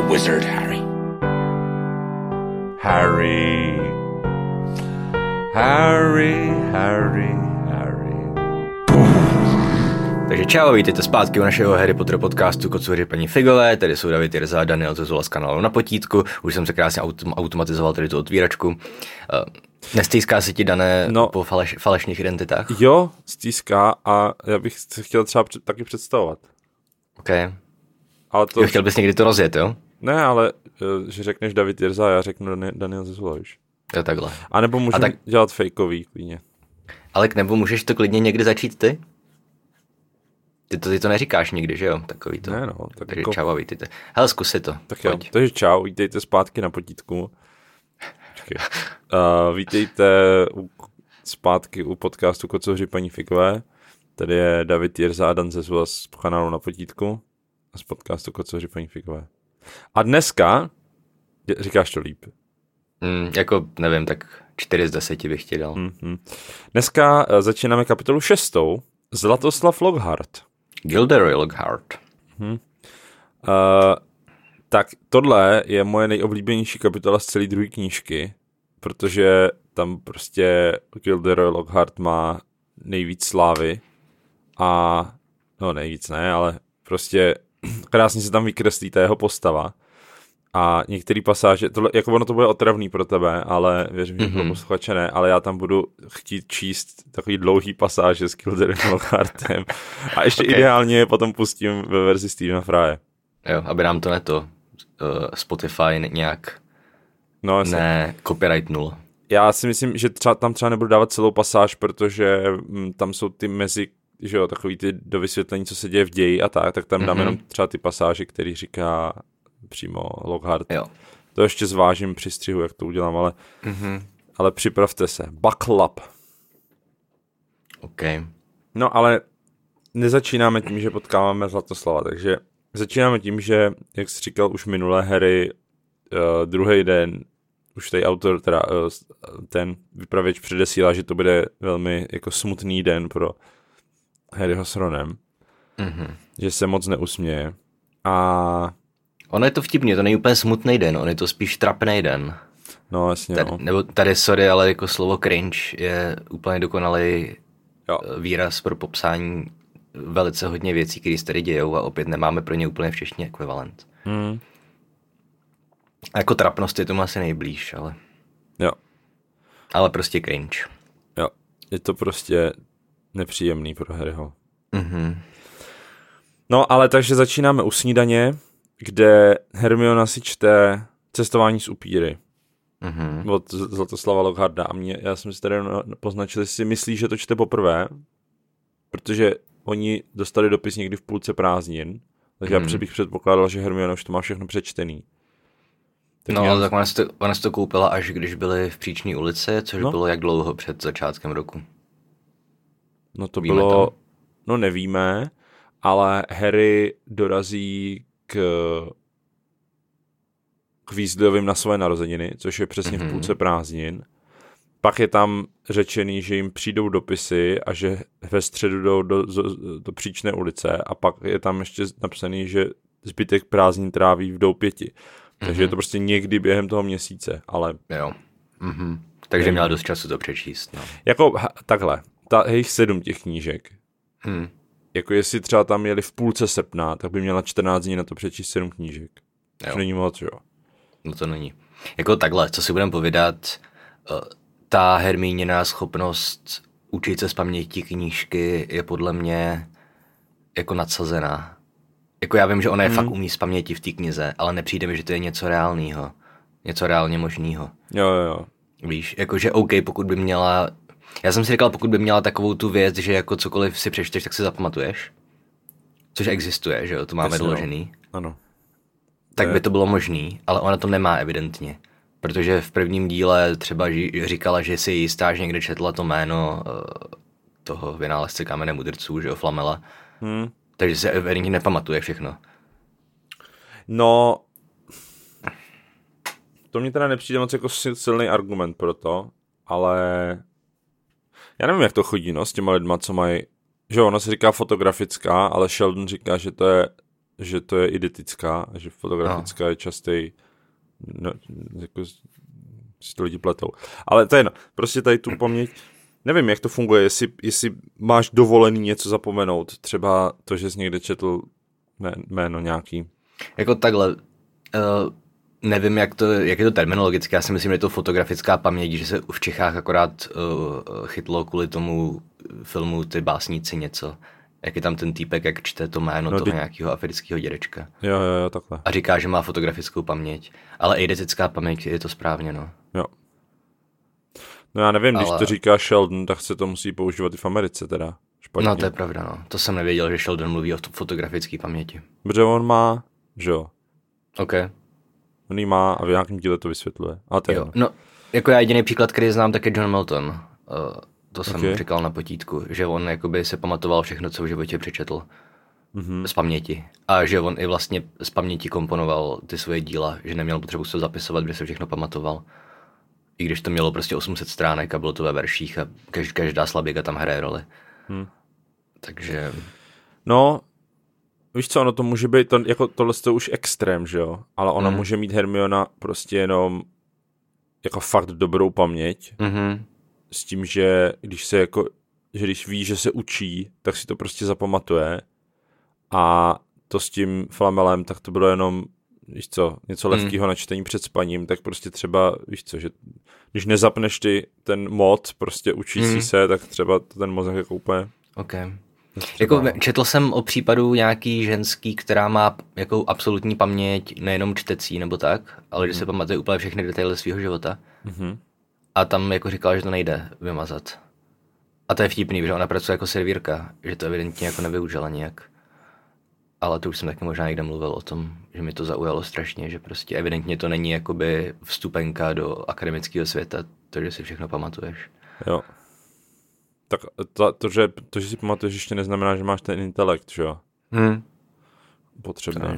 wizard, Harry. Harry. Harry, Harry, Harry. Takže čau, vítejte zpátky u našeho Harry Potter podcastu Kocouri paní Figové, tady jsou David Jirza a Daniel Zezula z kanálu Na potítku, už jsem se krásně automatizoval tady tu otvíračku. Nestýská se ti, Dané, po falešných identitách? Jo, stýská a já bych se chtěl třeba taky představovat. OK. Ale to... Chtěl bys někdy to rozjet, jo? Ne, ale že řekneš David Jirza a já řeknu Daniel Zezula, víš. Jo, takhle. A nebo můžeme dělat fejkový klidně. Ale nebo můžeš to klidně někdy začít ty? Ty to neříkáš nikdy, že jo? Takový to. Ne, no. Tak takže jako... čau a vítejte. Hele, zkus si to. Tak jo, takže čau, vítejte zpátky na potítku. Vítejte zpátky u podcastu Kocouri paní Figové. Tady je David Jirza a Dan Zezula z kanálu Na potítku a z podcastu Kocouri paní Figové. A dneska, říkáš to líp. Jako, nevím, tak 4 z 10 bych ti dal. Dneska začínáme kapitolu 6. Zlatoslav Lockhart. Gilderoy Lockhart. Tak tohle je moje nejoblíbenější kapitola z celé druhé knížky, protože tam prostě Gilderoy Lockhart má nejvíc slávy a, no nejvíc ne, ale prostě krásně se tam vykreslí ta jeho postava a některé pasáže, tohle, jako ono to bude otravný pro tebe, ale věřím, že pro posluchače ne, ale já tam budu chtít číst takový dlouhý pasáže s Gilderoyem Lockhartem a ještě ideálně je potom pustím ve verzi Stephena Frye. Jo, aby nám to Spotify nějak copyrightnul. Já si myslím, že tam třeba nebudu dávat celou pasáž, protože tam jsou ty mezi, že jo, takový ty do vysvětlení, co se děje v ději a tak tam dám jenom třeba ty pasáže, který říká přímo Lockhart. Jo. To ještě zvážím při střihu, jak to udělám, ale připravte se. Buckle up. OK. No ale nezačínáme tím, že potkáváme Zlatoslava, takže začínáme tím, že, jak jsi říkal už minule, Harry druhý den, už tady autor, teda ten vypravěč předesílá, že to bude velmi jako smutný den pro Harryho s Ronem. Že se moc neusměje. A ono je to vtipný, to není úplně smutný den, on je to spíš trapný den. No, jasně, tady, nebo tady, sorry, ale jako slovo cringe je úplně dokonalý výraz pro popsání velice hodně věcí, které se tady dějou a opět nemáme pro ně úplně v češtině ekvivalent. A jako trapnost je tomu asi nejblíž, ale... Jo. Ale prostě cringe. Jo, je to prostě nepříjemný pro Harryho. No, ale takže začínáme u snídaně, kde Hermiona si čte Cestování s upíry. Od Zlatoslava Lockharta. A já jsem si tady poznačil, jestli si myslí, že to čte poprvé, protože oni dostali dopis někdy v půlce prázdnin, takže já bych předpokládal, že Hermiona už to má všechno přečtený. Tak tak ona si to koupila, až když byli v Příčné ulici, což bylo jak dlouho před začátkem roku? No to bylo, no nevíme, ale Harry dorazí k Weasleyovým na své narozeniny, což je přesně v půlce prázdnin. Pak je tam řečený, že jim přijdou dopisy a že ve středu jdou do Příčné ulice a pak je tam ještě napsaný, že zbytek prázdnin tráví v Doupěti. Takže je to prostě někdy během toho měsíce, ale... Jo. Takže měla dost času to přečíst. No. Jako takhle, je jich 7 těch knížek. Jako jestli třeba tam jeli v půlce srpna, tak by měla 14 dní na to přečíst 7 knížek. To není moc, jo. No to není. Jako takhle, co si budeme povídat, ta Hermíněná schopnost učit se z paměti knížky je podle mě jako nadsazená. Jako já vím, že ona je fakt umí z paměti v té knize, ale nepřijde mi, že to je něco reálného. Něco reálně možného. Jo. Víš, jakože OK, pokud by měla... Já jsem si říkal, pokud by měla takovou tu věc, že jako cokoliv si přečteš, tak si zapamatuješ. Což existuje, že jo, to máme doložený. Ano. Tak by to bylo možný, ale ona to nemá evidentně. Protože v prvním díle třeba říkala, že si jistá, že někde četla to jméno toho vynálezce kamene mudrců, že jo, Flamela. Takže se evidentně nepamatuje všechno. No, to mě teda nepřijde moc jako silný argument pro to, ale já nevím, jak to chodí, no, s těma lidma, co mají, že ono se říká fotografická, ale Sheldon říká, že to je že to je identická a že fotografická je častý, no, jako si to lidi pletou. Ale to je no, prostě tady tu paměť, nevím, jak to funguje, jestli máš dovolený něco zapomenout, třeba to, že jsi někde četl jméno nějaký. Jako takhle, nevím, jak je to terminologicky, já si myslím, že je to fotografická paměť, že se v Čechách akorát chytlo kvůli tomu filmu Ty básníci něco. Jak je tam ten týpek, jak čte to jméno toho nějakého afrického dědečka. Jo, takhle. A říká, že má fotografickou paměť. Ale eidetická paměť je to správně, no. Jo. No já nevím, když to říká Sheldon, tak se to musí používat i v Americe teda. Špatně. No to je pravda, no. To jsem nevěděl, že Sheldon mluví o fotografické paměti. Protože on má, že jo. OK. On jí má a v nějakém díle to vysvětluje. A to jo. No, jako já jediný příklad, který znám, tak je John Milton. To jsem říkal na potítku, že on jakoby se pamatoval všechno, co v životě přečetl z paměti. A že on i vlastně z paměti komponoval ty svoje díla, že neměl potřebu se zapisovat, kde se všechno pamatoval. I když to mělo prostě 800 stránek a bylo to ve verších a každá slaběka tam hraje roli. Takže... No, víš co, ono to může být, jako tohle je už extrém, že jo? Ale ona může mít Hermiona prostě jenom jako fakt dobrou paměť. S tím, že když ví, že se učí, tak si to prostě zapamatuje. A to s tím Flamelem, tak to bylo jenom, víš co, něco lehkýho na čtení před spaním, tak prostě třeba, víš co, že když nezapneš ten mod, prostě učící se, tak třeba ten mozek jako úplně... OK. Jako četl jsem o případu nějaký ženský, která má jako absolutní paměť, nejenom čtecí nebo tak, ale že se pamatuje úplně všechny detaily svého života. A tam jako říkala, že to nejde vymazat. A to je vtipný, že ona pracuje jako servírka, že to evidentně jako nevyužila nějak. Ale to už jsem taky možná někde mluvil o tom, že mi to zaujalo strašně, že prostě evidentně to není jakoby vstupenka do akademického světa, to, že si všechno pamatuješ. Jo. Tak to, že si pamatuješ, ještě neznamená, že máš ten intelekt, že jo? Potřebný.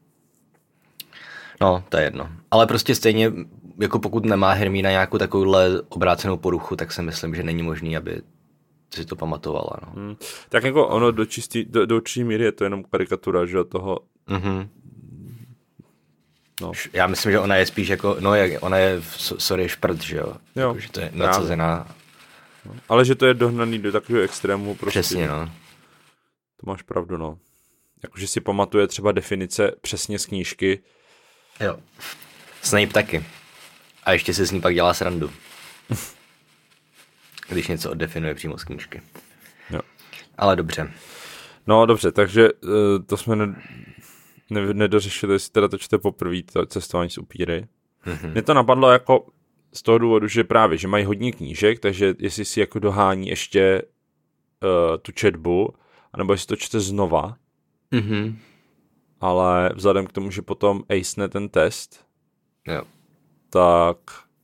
No, to je jedno. Ale prostě stejně, jako pokud nemá Hermína nějakou takovouhle obrácenou poruchu, tak si myslím, že není možný, aby si to pamatovala. No. Tak jako ono do určitý míry je to jenom karikatura, že toho... No. Já myslím, že ona je spíš jako, ona je, šprt, že jo? Jako, že to je nadsazená... No. Ale že to je dohnaný do takového extrému prostě. Přesně, no. To máš pravdu, no. Jakože si pamatuje třeba definice přesně z knížky. Jo. Snape taky. A ještě si z ní pak dělá srandu. Když něco oddefinuje přímo z knížky. Jo. Ale dobře. No dobře, takže to jsme nedořešili, jestli teda to čte poprvé, to cestování s upíry. Mě to napadlo jako z toho důvodu, že právě, že mají hodně knížek, takže jestli si jako dohání ještě tu četbu, anebo jestli to čte znova, ale vzhledem k tomu, že potom acene ten test, tak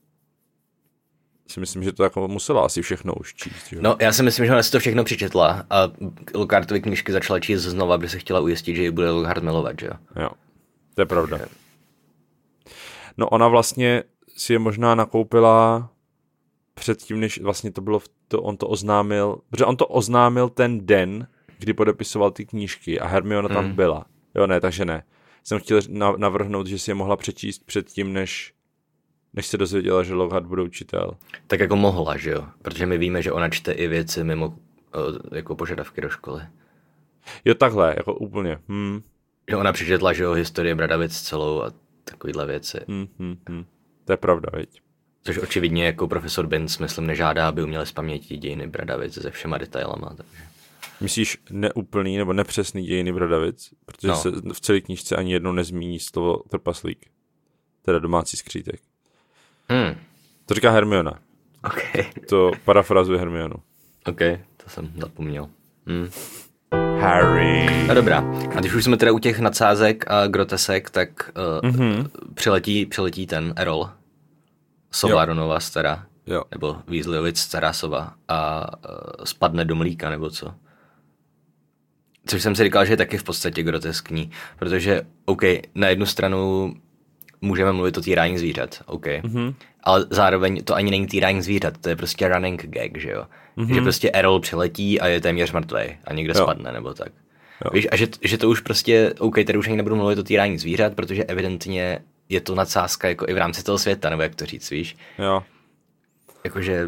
si myslím, že to jako musela asi všechno už číst. Že? No, já si myslím, že ona si to všechno přečetla a Lockhartovy knížky začala číst znova, aby se chtěla ujistit, že ji bude Lockhart milovat, že jo? Jo, to je pravda. No ona vlastně si je možná nakoupila předtím, než vlastně to bylo, on to oznámil, protože on to oznámil ten den, kdy podepisoval ty knížky a Hermiona tam byla. Jo, ne, takže ne. Jsem chtěl navrhnout, že si je mohla přečíst předtím, než se dozvěděla, že Lockhart bude učitel. Tak jako mohla, že jo? Protože my víme, že ona čte i věci mimo jako požadavky do školy. Jo, takhle, jako úplně. Že ona přečetla, že jo, historii Bradavic celou a takovýhle věci. To je pravda, viď? Což očividně jako profesor Binns, myslím, nežádá, aby uměli z paměti dějiny Bradavic se všema detailama. Takže. Myslíš neúplný nebo nepřesný dějiny Bradavic? Protože se v celé knížce ani jednou nezmíní slovo trpaslík. Teda domácí skřítek. To říká Hermiona. Okay. To parafrazuje Hermionu. OK, to jsem zapomněl. Harry. No dobrá. A když už jsme teda u těch nadsázek a grotesek, tak přiletí ten Errol. Sova Ronova stará. Jo. Nebo Weasleyovic stará sova. A spadne do mlíka, nebo co. Což jsem si říkal, že je taky v podstatě groteskní. Protože, OK, na jednu stranu můžeme mluvit o týrání zvířat, OK. Ale zároveň to ani není týrání zvířat, to je prostě running gag, že jo. Že prostě Errol přiletí a je téměř mrtvej a někde spadne, nebo tak. Víš, a že to už prostě, OK, tady už ani nebudu mluvit o týrání zvířat, protože evidentně je to nadsázka jako i v rámci toho světa, nebo jak to říct, víš? Jo. Jakože...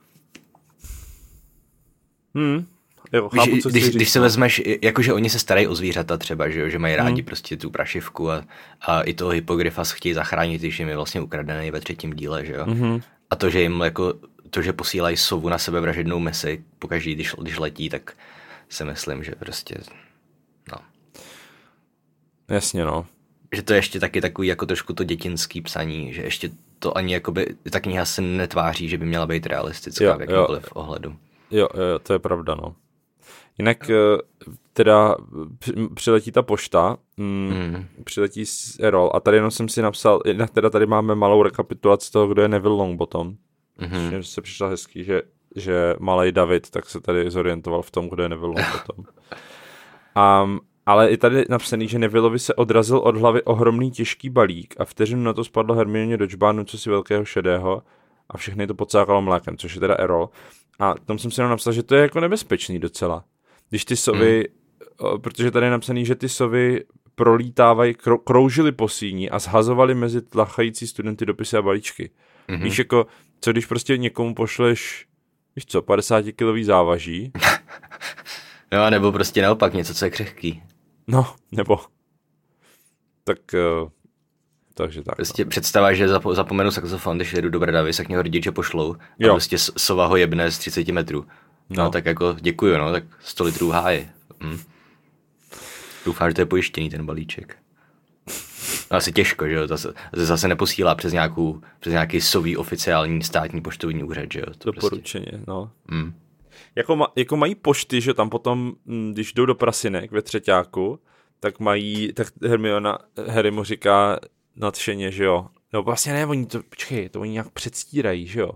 Jo, chápu, co když se vezmeš, jakože oni se starají o zvířata třeba, že mají rádi prostě tu prašivku a i toho hypogryfa chtějí zachránit, když jim je vlastně ukradený ve 3. díle, že jo? A to, že jim jako, to, že posílají sovu na sebevražednou misi pokaždý, když letí, tak si myslím, že prostě, no. Jasně, no. Že to je ještě taky takový jako trošku to dětinský psaní, že ještě to ani jakoby, ta kniha se netváří, že by měla být realistická v jakýmkoliv ohledu. Jo, to je pravda, no. Jinak teda přiletí ta pošta, přiletí Errol a tady jenom jsem si napsal, jinak teda tady máme malou rekapitulaci toho, kdo je Neville Longbottom. Že se přišla hezký, že malej David tak se tady zorientoval v tom, kdo je Neville Longbottom. Ale i tady napsaný, že Nevilleovi se odrazil od hlavy ohromný těžký balík a vteřinu na to spadlo Hermioně do čbánu cosi velkého šedého a všechny to pocákalo mlékem, což je teda Errol. A tam jsem si jenom napsal, že to je jako nebezpečný docela. Když ty sovy, protože tady je napsaný, že ty sovy prolítávají, kroužily po síni a zhazovaly mezi tlachající studenty dopisy a balíčky. Víš, jako, co když prostě někomu pošleš, víš co, 50-kilový závaží. No, nebo prostě naopak něco, co je křehký. No, nebo. Tak, takže tak. Prostě představa, že zapomenu saxofon, když jedu do Bradavy, se k něho rodiče pošlou a prostě sova ho jebne z 30 metrů. No, tak jako děkuju, no, tak 100 litrů háje. Doufám, že to je pojištěný ten balíček. No, asi těžko, že jo, zase neposílá přes nějaký sový oficiální státní poštovní úřad, že jo. Doporučeně, prostě. No. Jako mají pošty, že tam potom, když jdou do prasinek ve třeťáku, tak Harry mu říká nadšeně, že jo. No vlastně ne, to oni nějak předstírají, že jo.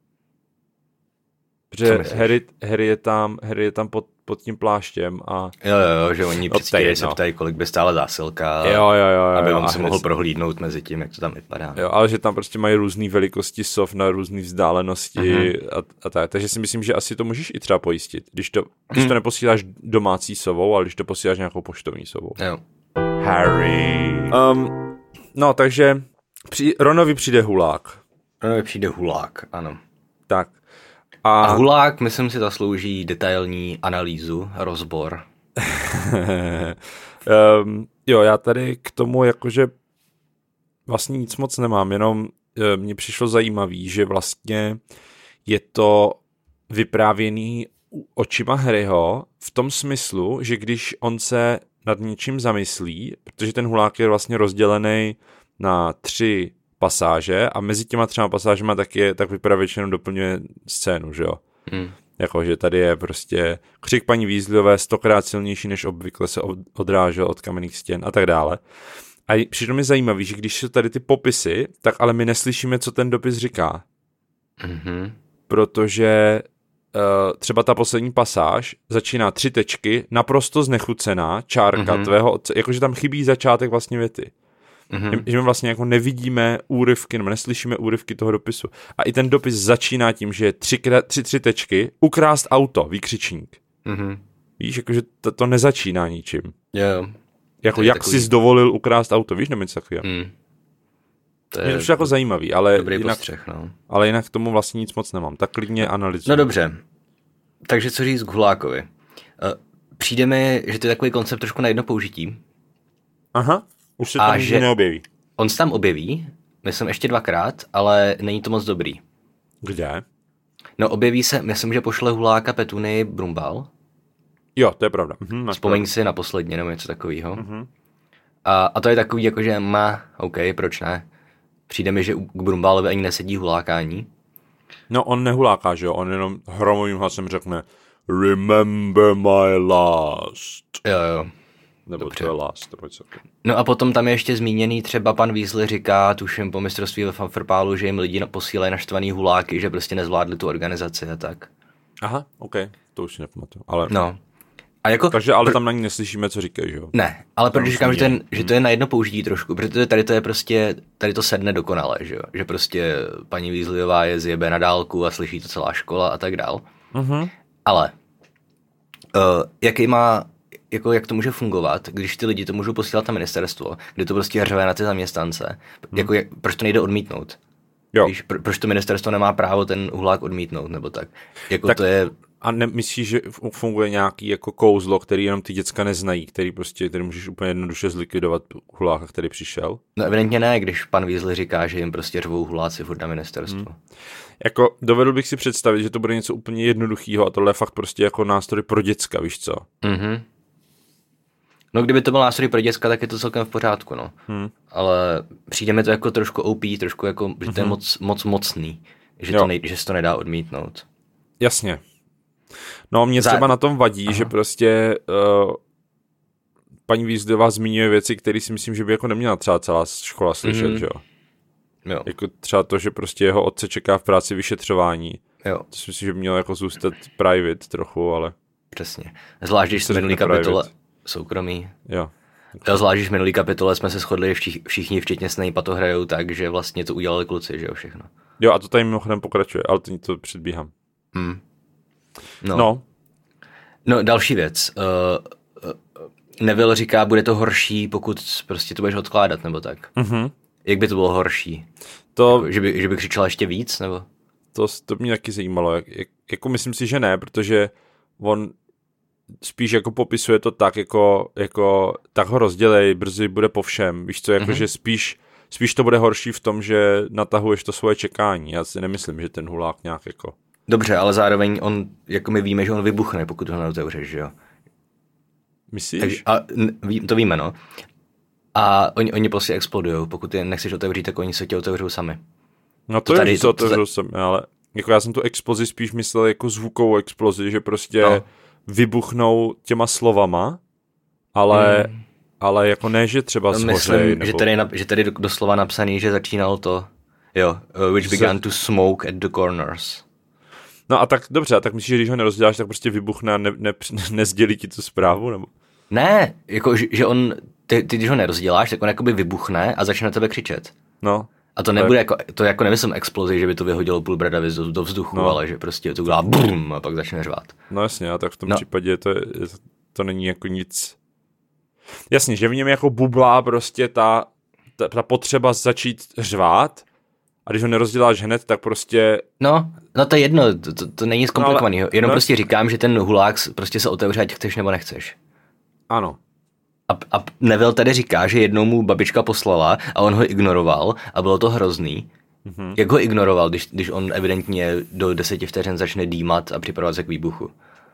Protože Harry je tam pod tím pláštěm a... Jo, že oni předstírají, se ptají, kolik by stála zásilka, aby on si mohl prohlídnout mezi tím, jak to tam vypadá. Jo, ale že tam prostě mají různé velikosti sov na různé vzdálenosti a tak. Takže si myslím, že asi to můžeš i třeba pojistit, když to neposíláš domácí sovou, ale když to posíláš nějakou poštovní sovou. Jo. Harry. No, takže Ronovi přijde hulák. Ano. Tak. A hulák, myslím si, zaslouží detailní analýzu, rozbor. Jo, já tady k tomu jakože vlastně nic moc nemám, jenom mně přišlo zajímavý, že vlastně je to vyprávěný očima Harryho v tom smyslu, že když on se nad něčím zamyslí, protože ten hulák je vlastně rozdělený na 3 pasáže a mezi těma 3 pasážema tak vypravěčenou doplňuje scénu, že jo? Jako, že tady je prostě křik paní Weasleyové 100krát silnější, než obvykle se odrážel od kamenných stěn a tak dále. A přitom je zajímavý, že když jsou tady ty popisy, tak ale my neslyšíme, co ten dopis říká. Protože třeba ta poslední pasáž začíná 3 tečky, naprosto znechucená čárka tvého otce, jakože tam chybí začátek vlastně věty. Že my vlastně jako nevidíme úryvky, nebo neslyšíme úryvky toho dopisu. A i ten dopis začíná tím, že je 3 tečky, ukrást auto, výkřičník. Víš, jakože to nezačíná ničím. Jo. Jako jak jsi dovolil ukrást auto, víš, nebo něco takového. To je jako zajímavý, ale dobrý jinak, postřeh, no. Ale jinak k tomu vlastně nic moc nemám. Tak klidně analyzuji. No dobře. Takže co říct k Hulákovi? Přijde mi, že to je takový koncept trošku na jedno použití. Aha. Už se tam nikdy neobjeví. On se tam objeví, myslím ještě 2krát, ale není to moc dobrý. Kde? No objeví se, myslím, že pošle Huláka Petuni Brumbal. Jo, to je pravda. Vzpomeň si na posledně, nebo něco takového. A to je takový, jakože OK, proč ne? Přijde mi, že k Brumbalovi ani nesedí hulákání. No on nehuláká, že jo? On jenom hromovým hlasem řekne Remember my last. Jo. Nebo dobře. To je last. No a potom tam je ještě zmíněný, třeba pan Weasley říká, tuším po mistrovství ve Fanfrpálu, že jim lidi posílají naštvaný huláky, že prostě nezvládli tu organizaci a tak. Aha, OK, to už si nepamatuju. Ale... No. A jako, takže ale tam na ní neslyšíme, co říkají, že jo? Ne, ale protože říkám, že to je na jedno použití trošku, protože tady to je prostě, tady to sedne dokonale, že jo? Že prostě paní Weasleyová je zjebe na dálku a slyší to celá škola a tak dál. Ale jaký má jako jak to může fungovat, když ty lidi to můžou posílat na ministerstvo, kde to prostě řve na ty zaměstnance. Jako proč to nejde odmítnout? Jo. Víš, proč to ministerstvo nemá právo ten hulák odmítnout, nebo tak? Jako tak to je... A nemyslíš, že funguje nějaký jako kouzlo, který jenom ty děcka neznají, který můžeš úplně jednoduše zlikvidovat huláka, který přišel? No evidentně ne, když pan Weasley říká, že jim prostě řvou huláci furt na ministerstvu. Jako dovedl bych si představit, že to bude něco úplně jednoduchého a tohle je fakt prostě jako nástroj pro děcka, víš co? No kdyby to byl nástroj pro děcka, tak je to celkem v pořádku, no. Ale přijde mi to jako trošku OP, trošku jako, že to je moc mocný, že se to nedá odmítnout. Jasně. No mě třeba na tom vadí, že prostě paní Weasleyová zmiňuje věci, které si myslím, že by jako neměla třeba celá škola slyšet, že jo? Jo. Jako třeba to, že prostě jeho otce čeká v práci vyšetřování. Jo. To si myslím, že by mělo jako zůstat private trochu, ale... Přesně. Zvlášť, když minulý kapitole... Soukromí. Jo. Zvlášť, když minulý kapitole jsme se shodli, všichni včetně Snape to hrajou tak, že vlastně to udělali kluci, že jo, všechno. Jo, a to tady mimochodem pokračuje, ale to předbíhám. No, další věc. Neville říká, bude to horší, pokud prostě to budeš odkládat, nebo tak. Jak by to bylo horší? Že by křičela ještě víc, nebo? To mě taky zajímalo. Jako myslím si, že ne, protože on spíš jako popisuje to tak, jako tak ho rozdělej, brzy bude po všem. Víš co, jako že spíš to bude horší v tom, že natahuješ to svoje čekání. Já si nemyslím, že ten hulák nějak jako... Dobře, ale zároveň on, jako my víme, že on vybuchne, pokud ho neotevřeš, že jo? Myslíš? To víme, no. A oni prostě explodujou. Pokud je nechceš otevřít, tak oni se tě otevřou sami. No to je, že se otevřou sami, ale jako já jsem tu explozi spíš myslel jako zvukovou explozi, že prostě vybuchnou těma slovama, ale jako ne, že třeba zhořej. Myslím, že tady doslova napsaný, že začínalo to, which began to smoke at the corners. No a tak dobře, a tak myslíš, že když ho nerozděláš, tak prostě vybuchne a nezdělí ti tu zprávu, nebo? Ne, jako, že on, ty když ho nerozděláš, tak on jakoby vybuchne a začne na tebe křičet. No. A to nebude to jako nemyslím explozi, že by to vyhodilo půl bradavy do vzduchu, ale že prostě to udělá bum a pak začne řvát. No jasně, a tak v tom případě to není jako nic. Jasně, že v něm jako bublá prostě ta potřeba začít řvát a když ho nerozděláš hned, tak prostě... No to je jedno, to není zkomplikovaný. Jenom prostě říkám, že ten hulák prostě se otevře, ať chceš nebo nechceš. Ano. A Neville tady říká, že jednou mu babička poslala a on ho ignoroval a bylo to hrozný. Jak ho ignoroval, když on evidentně do 10 vteřin začne dýmat a připravovat se k výbuchu?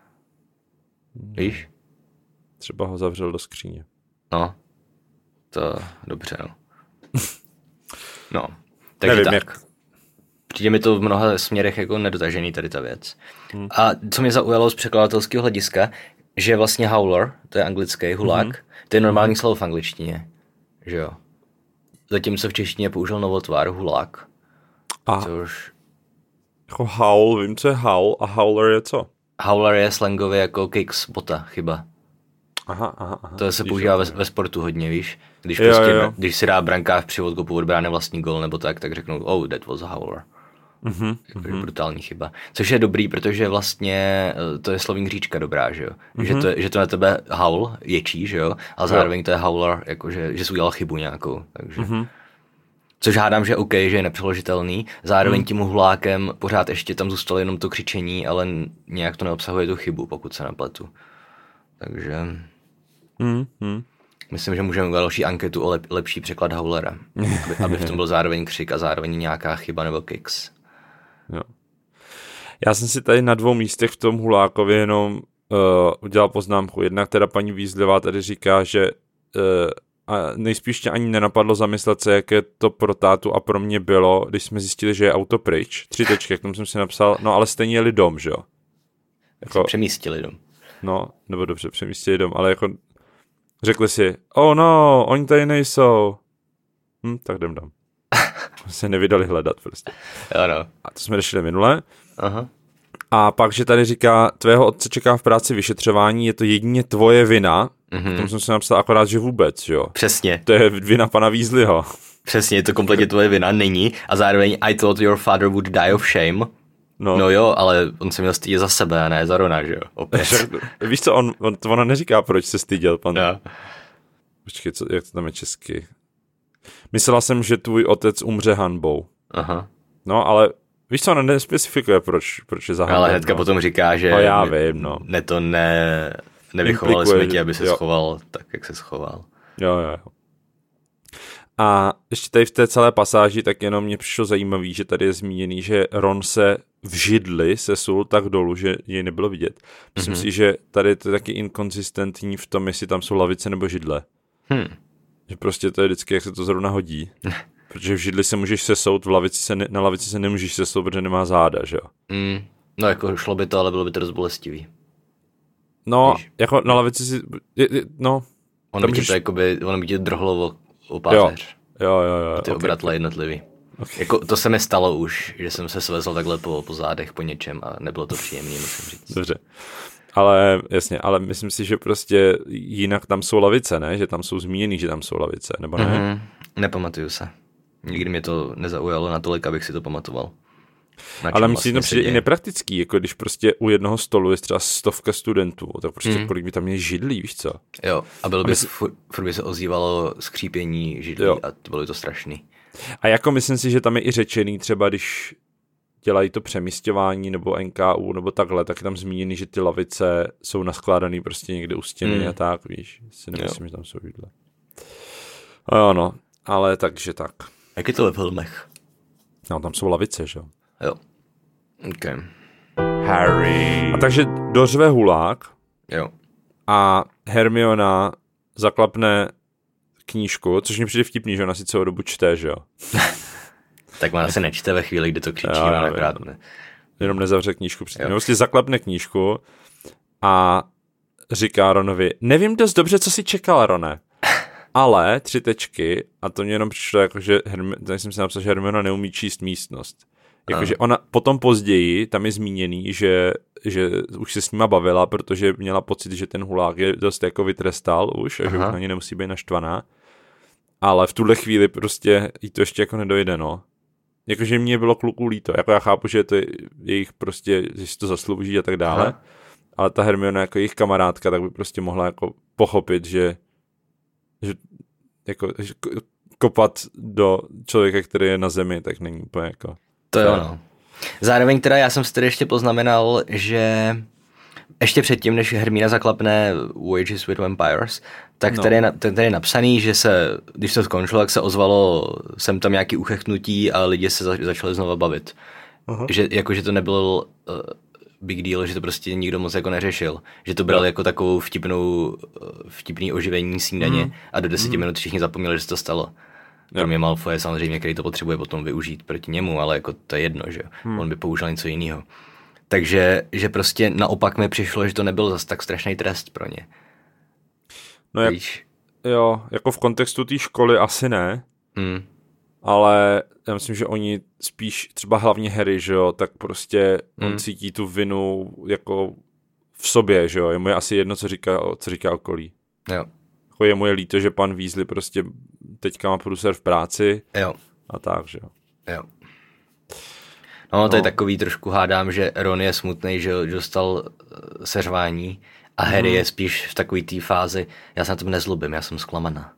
Víš? Třeba ho zavřel do skříně. No, to dobře, no. No, takže nevím, tak. Jak... Přijde mi to v mnoha směrech jako nedotažený tady ta věc. A co mě zaujalo z překladatelského hlediska, že vlastně howler, to je anglický hulák, to je normální slovo v angličtině, že jo. Zatímco v češtině použil novotvar hulák. Což... Jako howl, vím, co je howl a howler je co? Howler je slangově jako kicks bota, chyba. Aha. To se používá ve sportu hodně, víš? Když si dá brankář při odkopu od brány vlastní gol nebo tak řeknou, that was a howler. Brutální chyba. Což je dobrý, protože vlastně to je slovní hříčka dobrá, že jo? Že to na tebe howl ječí, že jo? A zároveň to je howler, jako že jsi udělal chybu nějakou. Takže. Což hádám, že OK, že je nepřeložitelný. Zároveň tím hulákem pořád ještě tam zůstalo jenom to křičení, ale nějak to neobsahuje tu chybu, pokud se nepletu. Takže... Myslím, že můžeme udělat další anketu o lepší překlad howlera. Aby v tom byl zároveň křik a zároveň nějaká chyba nebo kicks. Jo. Já jsem si tady na 2 místech v tom hulákově jenom udělal poznámku. Jednak teda paní Weasleyová tady říká, že a nejspíš tě ani nenapadlo zamyslet se, jaké to pro tátu a pro mě bylo, když jsme zjistili, že je auto pryč. 3 tečky, k tomu jsem si napsal, no ale stejně jeli dom, že jo? Jako, přemístili dom. No, nebo dobře, přemístili dom, ale jako řekli si, no, oni tady nejsou. Tak jdem dom. Se nevydali hledat prostě. Jo, no. A to jsme řešili minule. Aha. A pak, že tady říká, tvého otce čeká v práci vyšetřování, je to jedině tvoje vina. K tomu jsem si napsal akorát, že vůbec, jo. Přesně. To je vina pana Weasleyho. Přesně, je to kompletně tvoje vina, není. A zároveň I thought your father would die of shame. No jo, ale on se měl stydět za sebe a ne za Rona, že jo? Opět. Víš co, ona neříká, proč se styděl, pan. No. Počkej, jak to tam je česky? Myslela jsem, že tvůj otec umře hanbou. Aha. No, ale víš co, ona nespecifikuje, proč je za hanbou. Ale hnedka potom říká, že no, já vím, no. Nevychovali jsme tě, aby se schoval tak, jak se schoval. Jo. A ještě tady v té celé pasáži tak jenom mě přišlo zajímavý, že tady je zmíněný, že Ron se v židli sesul tak dolů, že jej nebylo vidět. Myslím si, že tady to je taky inkonzistentní v tom, jestli tam jsou lavice nebo židle. Že prostě to je vždycky, jak se to zrovna hodí. Protože v židli se můžeš sesout, na lavici se nemůžeš sesout, protože nemá záda, že jo? No jako šlo by to, ale bylo by to dost bolestivý. No, jako na lavici si... No. Ono by tě drhlo o páteř. Jo. Ty obratle jednotlivý. Okay. Jako, to se mi stalo už, že jsem se svezl takhle po zádech po něčem a nebylo to příjemné, musím říct. Dobře. Ale jasně, ale myslím si, že prostě jinak tam jsou lavice, ne? Že tam jsou zmíněný, že tam jsou lavice, nebo ne? Nepamatuju se. Nikdy mě to nezaujalo natolik, abych si to pamatoval. Ale myslím, že to přijde i nepraktický, jako když prostě u jednoho stolu je třeba 100 studentů, tak prostě kolik by tam je židlí, víš co? Jo, a furt by se ozývalo skřípění židlí a to bylo to strašný. A jako myslím si, že tam je i řečený třeba, když dělají to přemísťování nebo NKU nebo takhle, tak je tam zmíněný, že ty lavice jsou naskládaný prostě někde u stěny a tak, víš. Si nemyslím, že tam jsou židle. No, ale takže tak. Jak je to ve filmech? No, tam jsou lavice, že jo? Jo. Okay. Harry. A takže dořve hulák. Jo. A Hermiona zaklapne knížku, což mi přijde vtipný, že ona si celou dobu čte, že jo? Tak ona se nečte ve chvíli, kdy to křičí, akorát ne. Jenom nezavře knížku předtím. Vlastně zaklapne knížku a říká Ronovi, nevím dost dobře, co si čekal, Rone, ale 3 tečky, a to mě jenom přišlo jako, že tady jsem si napsal, že Hermiona neumí číst místnost. Jakože ona potom později, tam je zmíněný, že už se s nima bavila, protože měla pocit, že ten hulák je dost jako vytrestal už a že už na ně nemusí být naštvaná. Ale v tuhle chvíli prostě jí to ještě jako nedojde, no. Jakože mě bylo kluků líto. Jako já chápu, že to je jejich prostě, že si to zaslouží a tak dále. Ale ta Hermiona jako jejich kamarádka, tak by prostě mohla jako pochopit, že jako kopat do člověka, který je na zemi, tak není úplně jako... To jo, no. Zároveň teda já jsem si tady ještě poznamenal, že ještě předtím, než Hermína zaklapne Wages with Vampires, tak tady je napsaný, že se, když to skončilo, tak se ozvalo sem tam nějaký uchechtnutí a lidi se začali znova bavit. Že to nebyl big deal, že to prostě nikdo moc jako neřešil. Že to bral jako takovou vtipný oživení snídaně a do 10 minut všichni zapomněli, že se to stalo. Kromě Malfoje samozřejmě, který to potřebuje potom využít proti němu, ale jako to je jedno, že on by použil něco jiného. Takže že prostě naopak mi přišlo, že to nebyl zas tak strašný trest pro ně. No jako v kontextu té školy asi ne, ale já myslím, že oni spíš, třeba hlavně Harry, že jo, tak prostě on cítí tu vinu jako v sobě, že jo, je mu asi jedno, co říká okolí. Jo. Jako je mu je líto, že pan Weasley prostě teďka má průser v práci a tak, že jo. Jo. No, to je takový, trošku hádám, že Ron je smutnej, že dostal seřvání a Harry je spíš v takový té fázi, já se na tom nezlobím, já jsem zklamaná.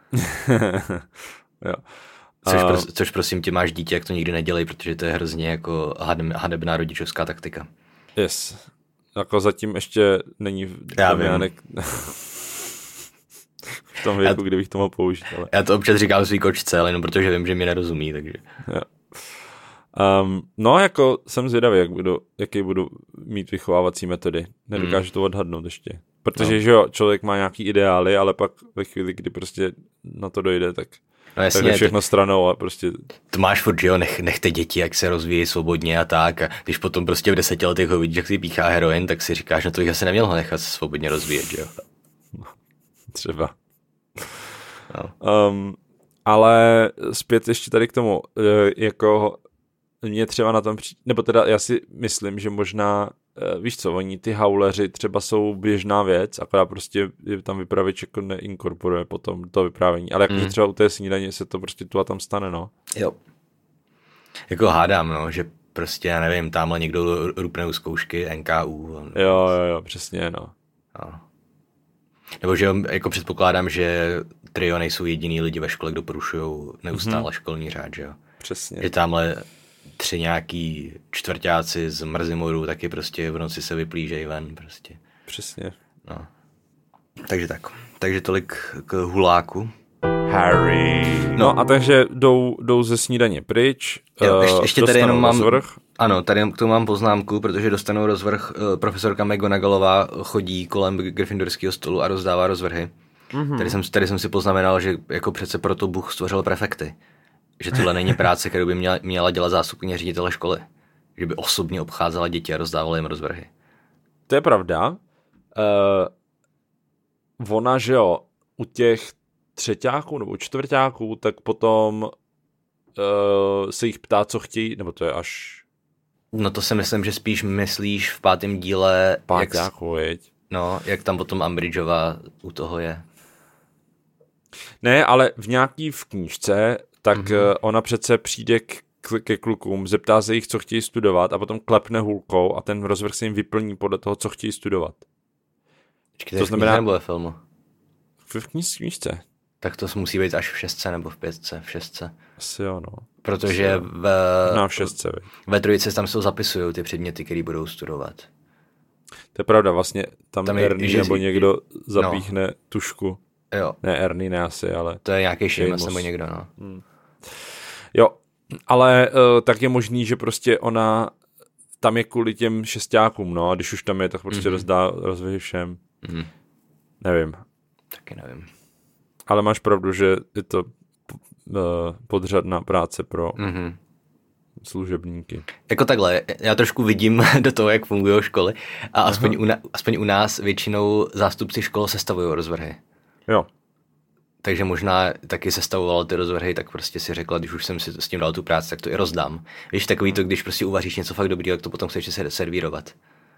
Jo. Což prosím tě, máš dítě, jak to nikdy nedělej, protože to je hrozně jako hadebná rodičovská taktika. Yes. Jako zatím ještě není v tom věku, kdybych to mohl použít. Ale... Já to občas říkám svý kočce, ale jenom protože vím, že mi nerozumí, takže... Jo. No, jako jsem zvědavý, jaký budu mít vychovávací metody. Nedokážu to odhadnout ještě. Protože, že jo, člověk má nějaký ideály, ale pak ve chvíli, kdy prostě na to dojde, tak... No jasně, tak všechno stranou a prostě... To máš furt, že jo, nechte děti, jak se rozvíjí svobodně a tak. A když potom prostě v 10 letech ho vidíš, jak si píchá heroin, tak si říkáš, no to bych asi neměl ho nechat se svobodně rozvíjet, že jo. Třeba. No. Ale zpět ještě tady k tomu, jako mě třeba na tom, nebo teda já si myslím, že možná, víš co, oni ty hauleři třeba jsou běžná věc, akorát prostě tam vypravěč jako neinkorporuje potom to vyprávění, ale jako třeba u té snídaně se to prostě tu a tam stane, no. Jo. Jako hádám, no, že prostě, já nevím, tamhle někdo rupne u zkoušky, NKU. Jo, přesně, no. No. Nebo že jako předpokládám, že trio nejsou jediný lidi ve škole, kdo porušují neustále školní řád, že jo. Přesně. Že tamhle 3 nějaký čtvrťáci z Mrzimoru taky prostě v noci se vyplížejí ven prostě. Přesně. No. Takže tak. Takže tolik k huláku. Harry. No a takže jdou ze snídaně pryč. Jo, ještě tady jenom mám rozvrh. Ano, tady k tomu mám poznámku, protože dostanou rozvrh. Profesorka McGonagallová chodí kolem Gryffindorského stolu a rozdává rozvrhy. Mm-hmm. Tady jsem si poznamenal, že jako přece proto Bůh stvořil prefekty. Že tohle není práce, kterou by měla dělat zástupkyně ředitele školy. Že by osobně obcházela děti a rozdávala jim rozvrhy. To je pravda. Ona, že jo, u těch třeťáků nebo čtvrťáků, tak potom se jich ptá, co chtějí, nebo to je až... No to si myslím, že spíš myslíš v 5. díle... Páťáku, viď? No, jak tam potom Umbridgeová u toho je. Ne, ale v knížce, tak ona přece přijde ke klukům, zeptá se jich, co chtějí studovat a potom klepne hůlkou a ten rozvrh se jim vyplní podle toho, co chtějí studovat. To znamená... nebo ve filmu? V knížce. Tak to musí být až v 6 nebo v 5, v 6. Asi jo, no. Protože v 6. Ve 3 tam se zapisují ty předměty, které budou studovat. To je pravda, vlastně tam Ernie nebo někdo zapíchne tušku. Jo. Ne, Ernie ne asi, ale... To je nějaký Seamus nebo někdo, no. Jo, ale tak je možný, že prostě ona tam je kvůli těm šestákům, no, a když už tam je, tak prostě rozdá rozvrhy všem. Nevím. Taky nevím. Ale máš pravdu, že je to podřadná práce pro služebníky. Jako takhle, já trošku vidím do toho, jak fungují školy a aspoň u nás většinou zástupci škol sestavují rozvrhy. Jo. Takže možná taky sestavovala ty rozvrhy, tak prostě si řekla, když už jsem si s tím dal tu práci, tak to i rozdám. Víš, takový to, když prostě uvaříš něco fakt dobrýho, tak to potom chceš se servírovat.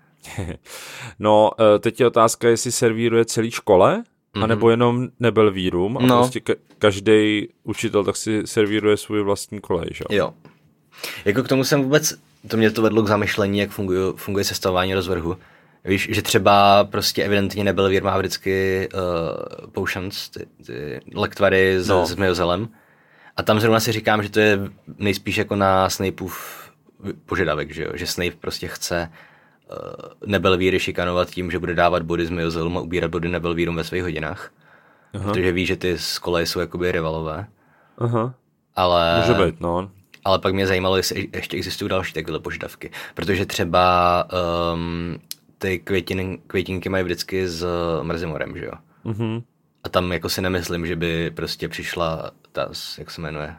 No, teď je otázka, jestli servíruje celý škole, anebo jenom Nebelvírům a prostě každý učitel tak si servíruje svůj vlastní kolej, že? Jo. Jako k tomu jsem vůbec, to mě to vedlo k zamyšlení, jak funguje sestavování rozvrhu. Víš, že třeba prostě evidentně Nebelvír má vždycky potions, ty lektvary s Zmiozelem. A tam zrovna si říkám, že to je nejspíš jako na Snapeův požadavek, že jo? Že Snape prostě chce Nebelvíry šikanovat tím, že bude dávat body Zmiozelům a ubírat body Nebelvírům ve svých hodinách. Protože ví, že ty z koleje jsou jakoby rivalové. Ale... Může být, no. Ale pak mě zajímalo, jestli ještě existují další takové požadavky. Protože třeba ty květinky mají vždycky s Mrzimorem, že jo? A tam jako si nemyslím, že by prostě přišla ta, jak se jmenuje?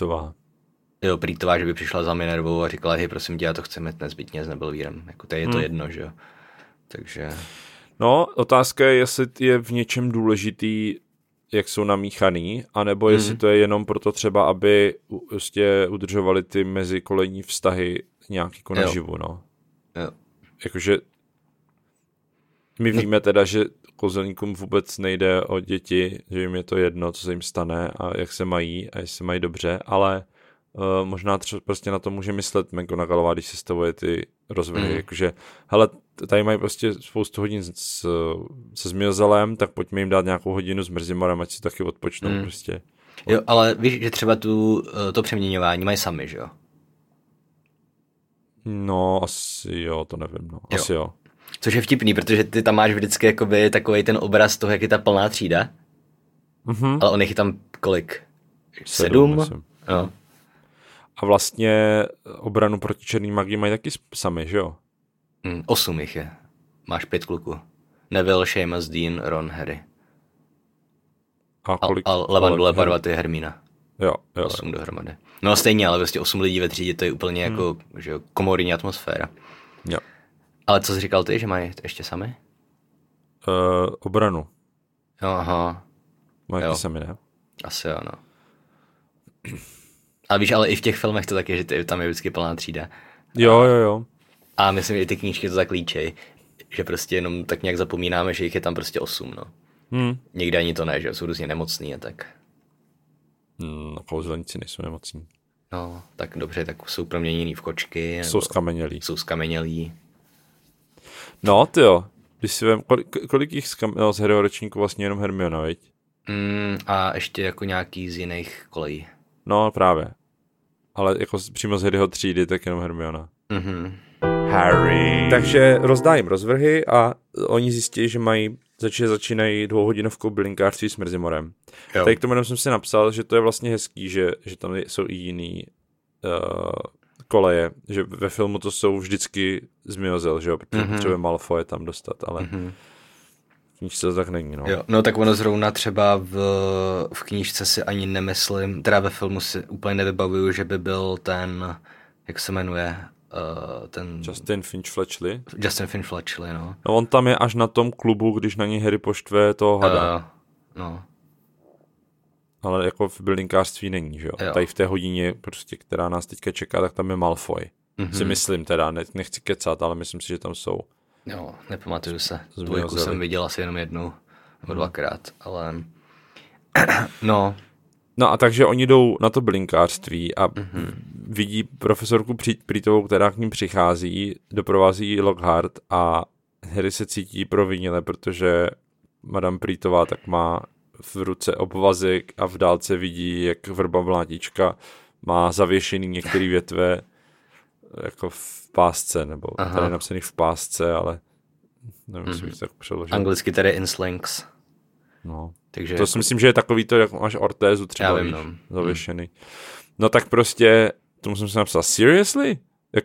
Prýtová, že by přišla za Minervou a říkala, hej, prosím tě, já to chci mít nezbytně s Nebelvírem. Jako to je to jedno, že jo? Takže... No, otázka je, jestli je v něčem důležitý, jak jsou namíchaný, anebo jestli to je jenom proto třeba, aby prostě udržovali ty mezikolejní vztahy nějak jako naživu, no. Jo. Jakože my víme teda, že kouzelníkům vůbec nejde o děti, že jim je to jedno, co se jim stane a jak se mají a jestli mají dobře, ale možná třeba prostě na to může myslet McGonagallová, když se stavuje ty rozvrhy, jakože hele, tady mají prostě spoustu hodin se Zmiozelem, tak pojďme jim dát nějakou hodinu s Mrzimorem, ať si taky odpočnou prostě. Jo, ale víš, že třeba to přeměňování mají sami, že jo? No, asi jo, to nevím, no. Asi jo. Což je vtipný, protože ty tam máš vždycky jakoby takovej ten obraz toho, jak je ta plná třída, ale on je tam kolik? 7? No. A vlastně obranu proti černý magii mají taky sami, že jo? 8 jich je. Máš 5 kluků. Neville, Seamus, Dean, Ron, Harry. A Levandule, Parvati, Hermína. Jo. 8 dohromady. No stejně, ale vlastně 8 lidí ve třídě, to je úplně jako že jo, komorní atmosféra. Jo. Ale co jsi říkal ty, že mají ještě sami? Obranu. Jo, aha. Mají taky sami, ne? Asi jo, no. A víš, ale i v těch filmech to tak je, že tam je vždycky plná třída. Jo. A myslím, že i ty knížky to tak líčej, že prostě jenom tak nějak zapomínáme, že jich je tam prostě 8, no. Někde ani to ne, že jsou různě nemocný a tak. No, kouzelníci nejsou nemocní. No, tak dobře, tak jsou proměněný v kočky. Jsou skamenělí. Jsou skamenělí. No, tyjo. Když si vem, kolik jich z Harryho ročníku vlastně jenom Hermiona, viď? A ještě jako nějaký z jiných kolejí. No, právě. Ale jako přímo z Harryho třídy, tak jenom Hermiona. Harry. Takže rozdá jim rozvrhy a oni zjistí, že začínají 2hodinovkou bylinkářství s Mrzimorem. Tak k tomu jenom jsem si napsal, že to je vlastně hezký, že tam jsou i jiný koleje, že ve filmu to jsou vždycky zmiozel, že jo, protože potřebuje Malfoje tam dostat, ale v knížce to tak není, no. Jo, no tak ono zrovna třeba v knížce si ani nemyslím, teda ve filmu si úplně nevybavuju, že by byl ten, jak se jmenuje, ten... Justin Finch-Fletchley? Justin Finch-Fletchley, no. No on tam je až na tom klubu, když na něj Harry poštve toho hada. No. Ale jako v bylinkářství není, že jo? Tady v té hodině, prostě, která nás teďka čeká, tak tam je Malfoy. Si myslím teda, nechci kecat, ale myslím si, že tam jsou. Jo, nepamatuju se. Dvojku jsem viděl asi jenom jednou nebo dvakrát, ale no. No a takže oni jdou na to bylinkářství a vidí profesorku Prýtovou, která k ním přichází, doprovází Lockhart a Harry se cítí provinile, protože Madame Prýtová tak má v ruce obvazek a v dálce vidí, jak vrba mlátička má zavěšený některé větve jako v pásce, nebo tady napsaný v pásce, ale nevím, jestli bych tak přeložil. Anglicky tady in slings. No, takže to si myslím, že je takový to, jak máš ortézu třeba, víš, zavěšený. No tak prostě, tomu jsem si napsal, seriously?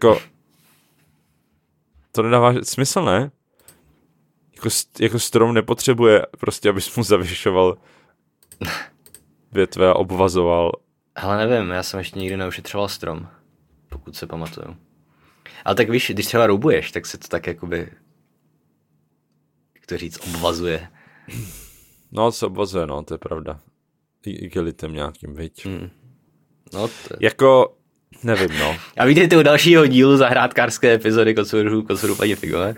To nedává smysl, ne? Jako strom nepotřebuje prostě, abys mu zavěšoval větve a obvazoval. Ale nevím, já jsem ještě nikdy neušetřoval strom, pokud se pamatuju. Ale tak víš, když třeba roubuješ, tak se to tak jakoby, jak to říct, obvazuje. No, se obvazuje, no, to je pravda. I gelitem nějakým, viď. No jako, nevím, no. A vítejte u dalšího dílu zahrádkářské epizody Kocourů paní Figové.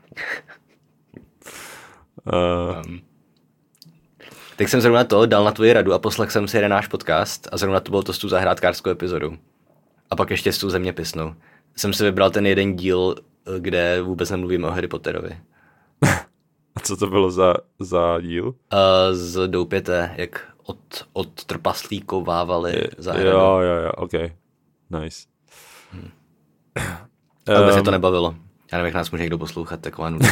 Tak jsem zrovna to dal na tvoji radu a poslech jsem si jeden náš podcast a zrovna to bylo to s tu zahrádkářskou epizodou. A pak ještě s tu zeměpisnou. Jsem si vybral ten jeden díl, kde vůbec nemluvíme o Harry Potterovi. A co to bylo za díl? Z Doupěte, jak od trpaslíkovávali zahradu. Jo, ok. Nice. Ale vůbec se to nebavilo. Já nevím, jak nás může někdo poslouchat, taková nuda.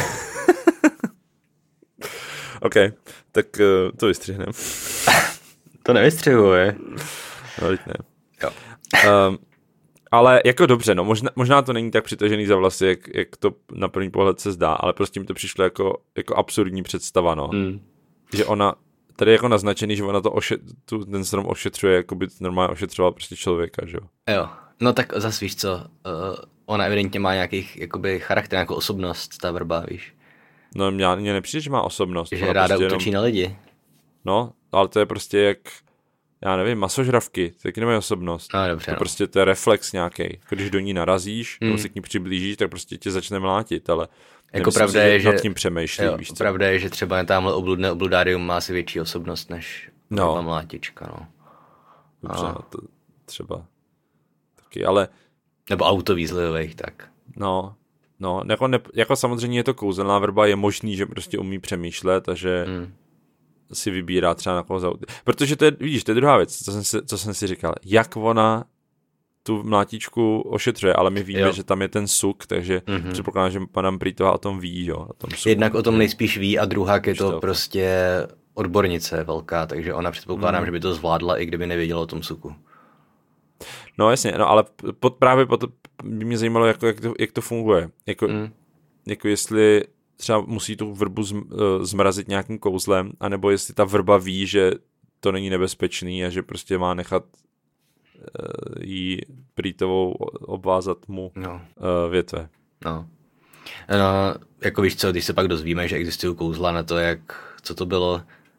OK, tak to vystřihnem. To nevystřihuje. No, teď ne. Jo. Ale jako dobře, no, možná to není tak přitažený za vlasy, jak to na první pohled se zdá, ale prostě mi to přišlo jako absurdní představa, no. Že ona, tady je jako naznačený, že ona ten strom ošetřuje, jako by normálně ošetřoval prostě člověka, že jo. Jo, no tak zase víš co, ona evidentně má nějaký jakoby charakter, nějakou osobnost, ta vrba, víš. No mně nepřijde, že má osobnost. Že ráda prostě útočí na lidi. No, ale to je prostě jak, já nevím, masožravky, taky nemají osobnost. No, dobře, to prostě to je reflex nějaký. Když do ní narazíš, nebo se k ní přiblížíš, tak prostě tě začne mlátit, ale jako pravda je, že nad tím přemýšlí, jo, víš co? Pravda je, že třeba tamhle obludné obludárium má si větší osobnost než mlátička, no. Dobře, no, to třeba taky, ale... Nebo auto výzlivých, tak. No, jako samozřejmě je to kouzelná vrba, je možný, že prostě umí přemýšlet a že si vybírá třeba na koho za... Protože to je, vidíš, to je druhá věc, co jsem si říkal, jak ona tu mlátičku ošetřuje, ale my víme, že tam je ten suk, takže předpokládám, že Madame Prýtová o tom ví, jo. O tom suku. Jednak o tom nejspíš ví a druhák je to prostě odbornice velká, takže ona předpokládám, že by to zvládla, i kdyby nevěděla o tom suku. No jasně, no ale právě by mě zajímalo, jak to funguje. Jako jestli třeba musí tu vrbu zmrazit nějakým kouzlem, anebo jestli ta vrba ví, že to není nebezpečný a že prostě má nechat jí Prýtovou obvázat mu větve. No, jako víš co, když se pak dozvíme, že existují kouzla na to, co to bylo,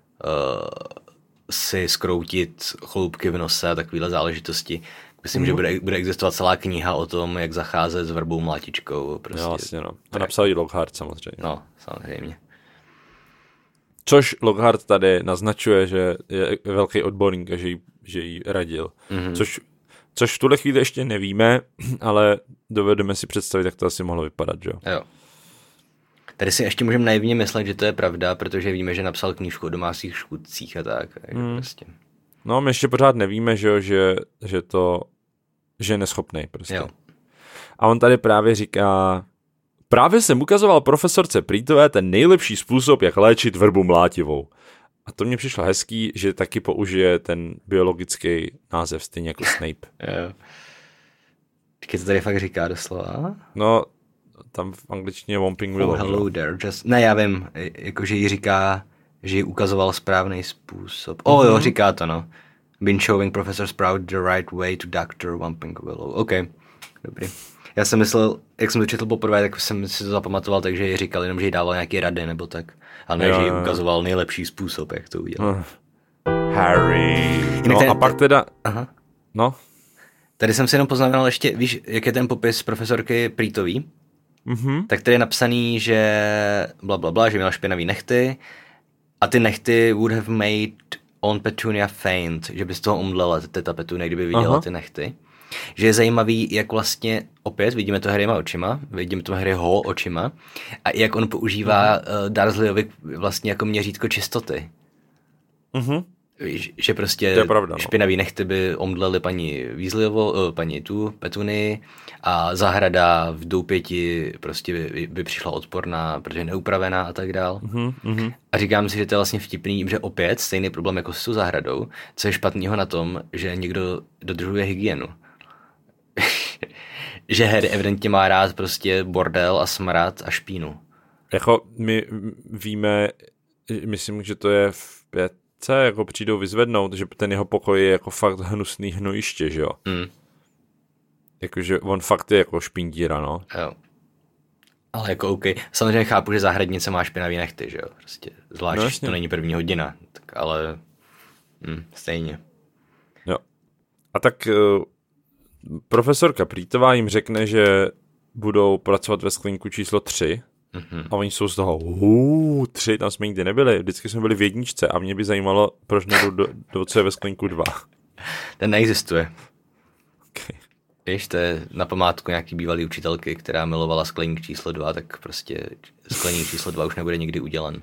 si skroutit chloupky v nose a takovýhle záležitosti. Myslím, že bude existovat celá kniha o tom, jak zacházet s vrbou mlátičkou. Prostě. Jo, vlastně, no. A napsal ji Lockhart samozřejmě. No, samozřejmě. Což Lockhart tady naznačuje, že je velký odborník a že jí radil. Což Což v tuhle chvíli ještě nevíme, ale dovedeme si představit, jak to asi mohlo vypadat, že jo? Jo. Tady si ještě můžeme naivně myslet, že to je pravda, protože víme, že napsal knížku o domácích škůdcích a tak. Prostě. No, my ještě pořád nevíme, že jo, že je neschopnej prostě. Jo. A on tady právě říká, právě jsem ukazoval profesorce Prítové ten nejlepší způsob, jak léčit vrbu mlátivou. A to mně přišlo hezký, že taky použije ten biologický název, stejně jako Snape. Jo. Počkej, to tady fakt říká doslova? No, tam v angličtině Whomping Willow. Oh, hello there. Ne, já vím, jakože jí říká, že jí ukazoval správný způsob. Jo, říká to, no. Been showing Professor Sprout the right way to Dr. Whomping Willow. OK, dobrý. Já jsem myslel, jak jsem to četl poprvé, tak jsem si to zapamatoval, takže jí říkal jenom, že jí dával nějaké rady nebo tak. Ale ne, že jí ukazoval nejlepší způsob, jak to udělat. Harry. No a pak teda... Aha. No. Tady jsem si jenom poznamenal ještě, víš, jak je ten popis profesorky Prýtový? Tak tady je napsaný, že blablabla, že měla špinavý nechty a ty nechty would have made on Petunia faint, že by z toho umdlela teta Petunia, kdyby viděla ty nechty. Že je zajímavý, jak vlastně opět vidíme to Harryma očima, vidíme to Harryho očima a jak on používá Dursleyovi vlastně jako měřítko čistoty. Že prostě pravda, špinavý nechty by omdleli paní Weasleyovou, paní Petunii a zahrada v doupěti prostě by přišla odporná, protože je neupravená a tak dál. A říkám si, že to je vlastně vtipný, že opět stejný problém jako s tou zahradou, co je špatného na tom, že někdo dodržuje hygienu. Že Harry evidentně má rád prostě bordel a smrad a špínu. Jako my víme, myslím, že to je v 5, jako přijdou vyzvednout, že ten jeho pokoj je jako fakt hnusný hnojiště, že jo? Jakože on fakt je jako špindíra, no. Jo. Ale jako OK. Samozřejmě chápu, že zahradnice má špinavý nechty, že jo? Prostě zvlášť, to není první hodina. Tak ale stejně. Jo. A tak profesorka Prýtová jim řekne, že budou pracovat ve sklínku číslo 3 a oni jsou z toho 3, tam jsme nikdy nebyli, vždycky jsme byli v 1 a mě by zajímalo, proč nejdou do co je ve sklínku 2. Ten neexistuje. Okay. Víš, to je na památku nějaký bývalý učitelky, která milovala skleník číslo 2, tak prostě skleník číslo 2 už nebude nikdy udělen.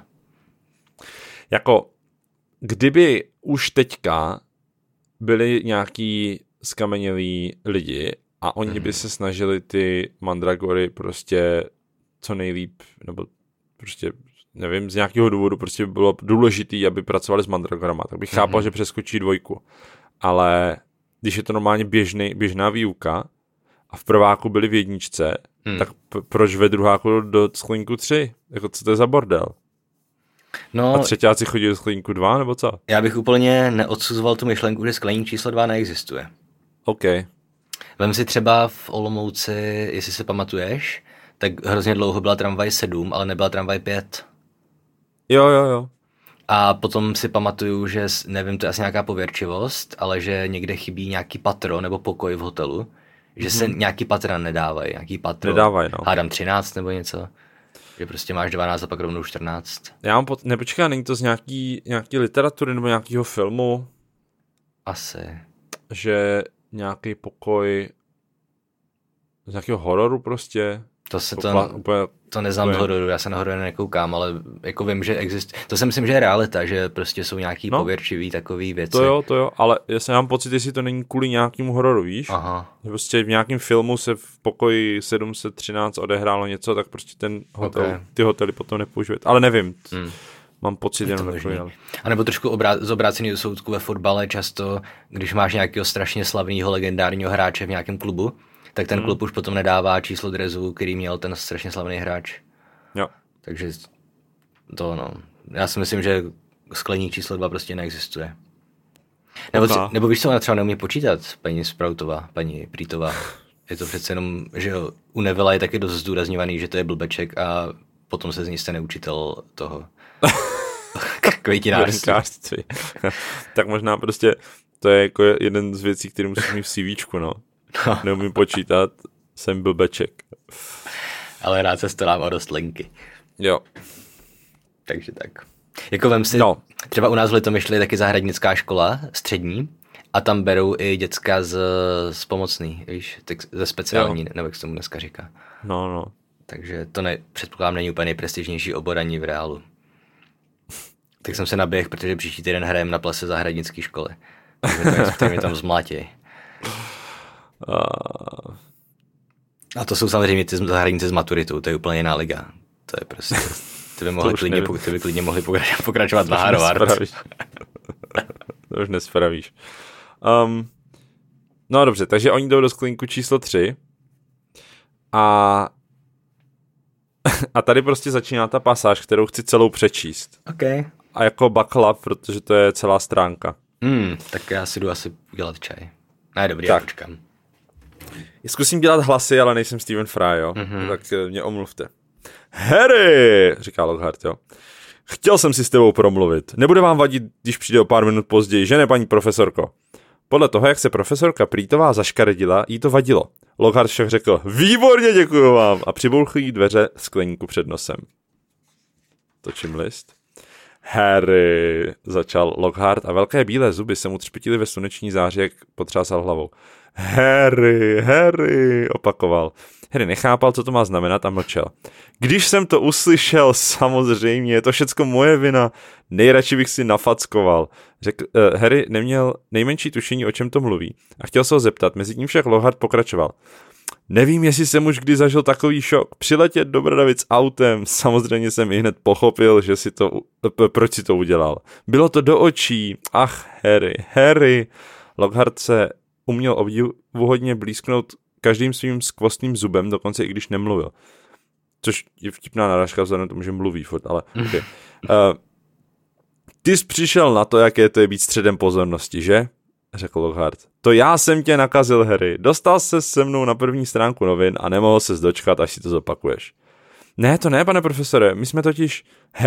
Jako, kdyby už teďka byli nějaký skamenělí lidi a oni by se snažili ty mandragory prostě co nejlíp, nebo prostě, nevím, z nějakého důvodu prostě bylo důležitý, aby pracovali s mandragorama, tak bych chápal, že přeskočí 2. Ale když je to normálně běžná výuka a v prváku byli v 1, tak proč ve druháku do sklínku 3? Jako co to je za bordel? No, a třetíáci chodí do sklínku 2, nebo co? Já bych úplně neodsuzoval tu myšlenku, že skleník číslo 2 neexistuje. OK. Vem si třeba v Olomouci, jestli se pamatuješ, tak hrozně dlouho byla tramvaj 7, ale nebyla tramvaj 5. Jo. A potom si pamatuju, že, nevím, to je asi nějaká pověrčivost, ale že někde chybí nějaký patro nebo pokoj v hotelu, že se nějaký patra nedávají, nějaký patro, nedávaj, no. Hádám 13 nebo něco, že prostě máš 12 a pak rovnou 14. Já mám nepočkej, není to z nějaký literatury nebo nějakého filmu? Asi. Že nějaký pokoj z nějakého hororu prostě? To neznám z hororu, já se na hororu nekoukám, ale jako vím, že existuje. To si myslím, že je realita, že prostě jsou nějaký pověrčivý takový věci. To jo, ale já jsem mám pocit, jestli to není kvůli nějakému hororu, víš? Aha. Že prostě v nějakém filmu se v pokoji 713 odehrálo něco, tak prostě ten hotel, ty hotely potom nepoužívají. Ale nevím, mám pocit jenom takový. A nebo trošku z obráceného soudku ve fotbale často, když máš nějakého strašně slavného legendárního hráče v nějakém klubu, tak ten klub už potom nedává číslo drezu, který měl ten strašně slavný hráč. Jo. Takže to já si myslím, že skleník číslo 2 prostě neexistuje. Nebo víš co, ona třeba neumí počítat, paní Sproutová, paní Prýtová. Je to přece jenom, že jo, u Nevilla je taky dost zdůrazňovaný, že to je blbeček a potom se z ní stane učitel toho květinářství. Tak možná prostě to je jako jeden z věcí, který musíš mít v CVčku, no. Neumím počítat, jsem blbeček. Ale rád se starám o rostlinky. Jo. Takže tak. Jako vem si, třeba u nás v Litomyšli je taky zahradnická škola, střední, A tam berou i děcka z pomocný, víš, ze speciální, nebo jak se tomu dneska říká. No. Takže to předpokládám není úplně nejprestižnější obor ani v reálu. Tak jsem se naběhl, protože příští týden hrajem na plese zahradnické školy. Takže mě tam zmlátěj. A to jsou samozřejmě ty zahradníci s maturitou, to je úplně jiná liga. To je prostě, ty by klidně mohli pokračovat na Harvard. To už nespravíš. No dobře, takže oni jdou do sklínku číslo 3 a tady prostě začíná ta pasáž, kterou chci celou přečíst. Okay. A jako buckle up, protože to je celá stránka. Tak já si jdu asi udělat čaj. Ne, dobrý, tak. Já počkám. Zkusím dělat hlasy, ale nejsem Stephen Fry, jo? Tak mě omluvte. Harry, říká Lockhart, jo. Chtěl jsem si s tebou promluvit. Nebude vám vadit, když přijde o pár minut později, že ne, paní profesorko? Podle toho, jak se profesorka Prýtová zaškaredila, jí to vadilo. Lockhart však řekl, výborně, děkuju vám, a přibouchl jí dveře skleníku před nosem. Točím list. Harry, začal Lockhart a velké bílé zuby se mu třpitily ve sluneční záři, jak potřásal hlavou. Harry, opakoval. Harry nechápal, co to má znamenat a mlčel. Když jsem to uslyšel, samozřejmě, je to všecko moje vina, nejradši bych si nafackoval. Harry neměl nejmenší tušení, o čem to mluví a chtěl se ho zeptat, mezi tím však Lockhart pokračoval. Nevím, jestli jsem už kdy zažil takový šok. Přiletět do Bradavic autem, samozřejmě jsem i hned pochopil, že proč si to udělal. Bylo to do očí. Ach, Harry. Lockhart se uměl obdivuhodně blízknout každým svým skvostným zubem, dokonce i když nemluvil. Což je vtipná narážka vzhledem tomu, že mluví furt, ale okay. Ty jsi přišel na to, jaké to je být středem pozornosti, že? Řekl Lockhart. To já jsem tě nakazil, Harry. Dostal ses se mnou na první stránku novin a nemohl ses dočkat, až si to zopakuješ. Ne, to ne, pane profesore, my jsme totiž...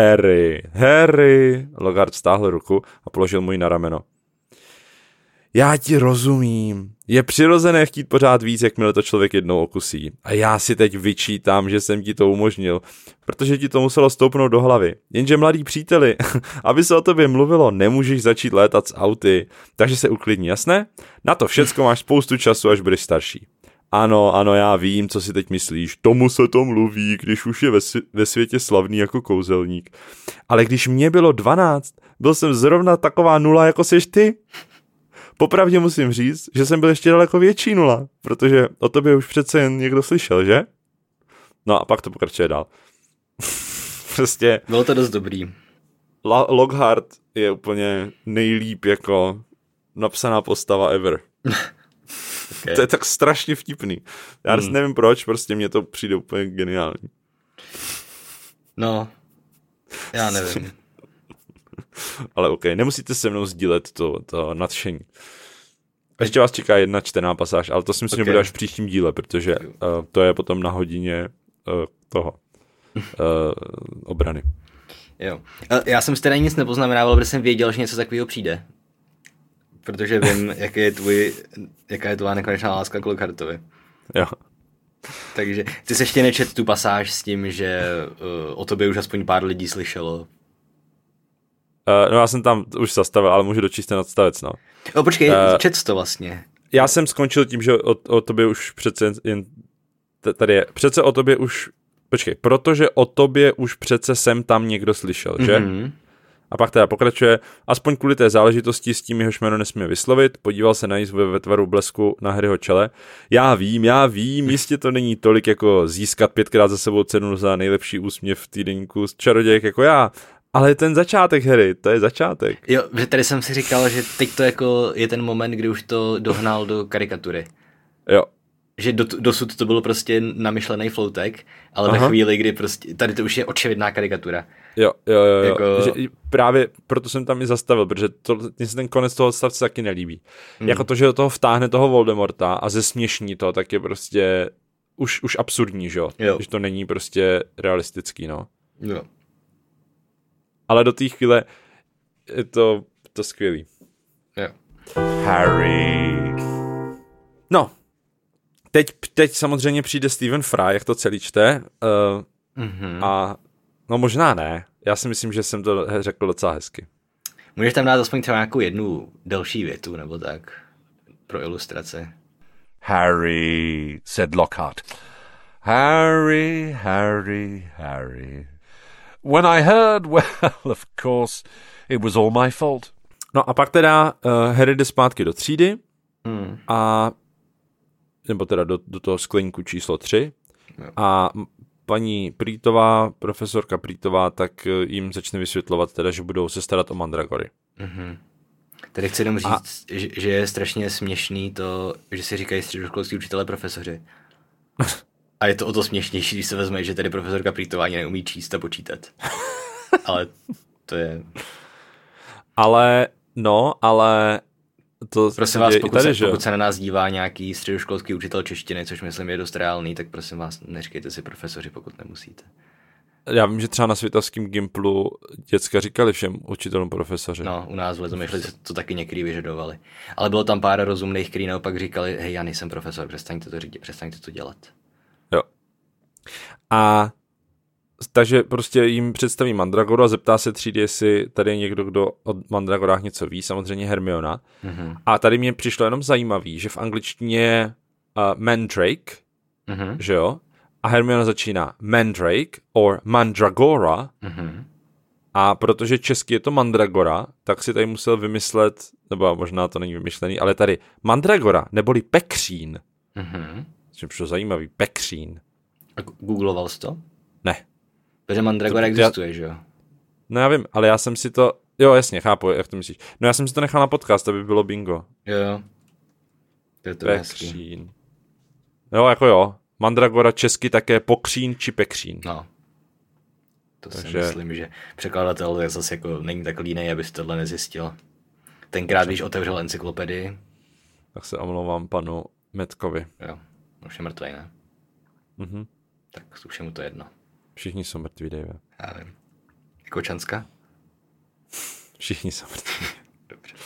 Harry. Lockhart stáhl ruku a položil mu ji na rameno. Já ti rozumím. Je přirozené chtít pořád víc, jakmile to člověk jednou okusí. A já si teď vyčítám, že jsem ti to umožnil, protože ti to muselo stoupnout do hlavy. Jenže mladý příteli, aby se o tobě mluvilo, nemůžeš začít létat s auty. Takže se uklidni, jasné? Na to všecko máš spoustu času, až budeš starší. Ano, já vím, co si teď myslíš. Tomu se to mluví, když už je ve světě slavný jako kouzelník. Ale když mě bylo 12, byl jsem zrovna taková nula, jako seš ty. Popravdě musím říct, že jsem byl ještě daleko větší nula, protože o tobě už přece jen někdo slyšel, že? No a pak to pokračuje dál. Prostě... Bylo to dost dobrý. Lockhart je úplně nejlíp jako napsaná postava ever. Okay. To je tak strašně vtipný. Já nevím proč, prostě mně to přijde úplně geniální. No, já nevím. Ale OK, nemusíte se mnou sdílet to nadšení. Ještě vás čeká jedna čtená pasáž, ale to si myslím, že bude až v příštím díle, protože to je potom na hodině toho obrany. Jo. Já jsem si teda nic nepoznamenával, protože jsem věděl, že něco takového přijde. Protože vím, jaká je tvá nekonečná láska k Lockhartovi. Jo. Takže ty jsi ještě nečet tu pasáž s tím, že o tobě už aspoň pár lidí slyšelo. No já jsem tam už zastavil, ale můžu dočíst ten odstavec, no. Počkej, čet to vlastně. Já jsem skončil tím, že o tobě už přece jen... Tady je, přece o tobě už... Počkej, protože o tobě už přece sem tam někdo slyšel, že? Mm-hmm. A pak teda pokračuje, aspoň kvůli té záležitosti s tím, jehož jméno nesmíme vyslovit, podíval se na jízvu ve tvaru blesku na Harryho čele. Já vím, jistě to není tolik jako získat 5krát za sebou cenu za nejlepší úsměv v týdeníku z čarodějek jako já, ale ten začátek, Harry, to je začátek. Jo, tady jsem si říkal, že teď to jako je ten moment, kdy už to dohnal do karikatury. Jo. Že dosud to bylo prostě namyšlený floutek, ale ve chvíli, kdy prostě, tady to už je očividná karikatura. Jo. Jako... Že právě proto jsem tam i zastavil, protože mně se ten konec toho odstavce taky nelíbí. Jako to, že do toho vtáhne toho Voldemorta a zesměšní to, tak je prostě už absurdní, že jo? Že to není prostě realistický, no. Jo. Ale do té chvíle je to skvělý. Jo. Harry. No. Teď samozřejmě přijde Stephen Fry, jak to celý čte. A no možná ne. Já si myslím, že jsem to řekl docela hezky. Můžeš tam dát aspoň třeba nějakou jednu delší větu, nebo tak, pro ilustraci. Harry, said Lockhart. Harry, Harry, Harry. When I heard, well, of course, it was all my fault. No a pak teda Harry jde zpátky do třídy a nebo teda do toho skleníku číslo 3 a paní Preetová, profesorka Preetová, tak jim začne vysvětlovat teda, že budou se starat o mandragory. Tady chci jenom říct, že je strašně směšný to, že si říkají středoškolský učitelé profesoři. A je to o to směšnější, když se vezme, že tady profesorka Preetová ani neumí číst a počítat. Ale to je... Ale to prosím vás, pokud se na nás dívá nějaký středoškolský učitel češtiny, což myslím je dost reálný, tak prosím vás, neříkejte si profesoři, pokud nemusíte. Já vím, že třeba na Svitavském Gimplu děcka říkali všem učitelům profesoři. No, u nás v Lezomyšli to taky některý vyžadovali. Ale bylo tam pár rozumných, kteří naopak říkali, hej, já nejsem profesor, přestaňte to dělat. Jo. A takže prostě jim představí Mandragoru a zeptá se třídy, jestli tady je někdo, kdo o Mandragorách něco ví, samozřejmě Hermiona. A tady mě přišlo jenom zajímavý, že v angličtině je Mandrake, že jo? A Hermiona začíná Mandrake or Mandragora. A protože česky je to Mandragora, tak si tady musel vymyslet, nebo možná to není vymyšlený, ale tady Mandragora, neboli pekřín. Což přišlo zajímavý, pekřín. A googloval jsi to? Ne. Protože Mandragora existuje, že jo? No já vím, ale já jsem si to... Jo, jasně, chápu, jak to myslíš. No já jsem si to nechal na podcast, aby bylo bingo. Jo. To je hezký. Jo, jako jo. Mandragora česky také pokřín či pekřín. No. Takže... si myslím, že překladatel je zase jako není tak línej, abys tohle nezjistil. Tenkrát, když otevřel encyklopedii. Tak se omlouvám panu Metkovi. Jo, už je mrtvej, ne? Tak už je mu to jedno. Všichni jsou mrtví, Dave. Já vím. Kočanska? Všichni jsou mrtví. Dobře.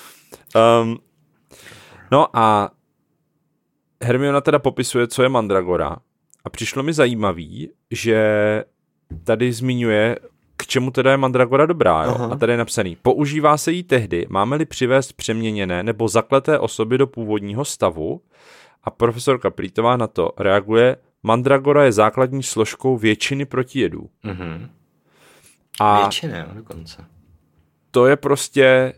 No a Hermiona teda popisuje, co je Mandragora. A přišlo mi zajímavý, že tady zmiňuje, k čemu teda je Mandragora dobrá. Jo? A tady je napsaný. Používá se jí tehdy, máme-li přivést přeměněné nebo zakleté osoby do původního stavu. A profesorka Preetová na to reaguje, Mandragora je základní složkou většiny protijedů. A většiny, dokonce. To je prostě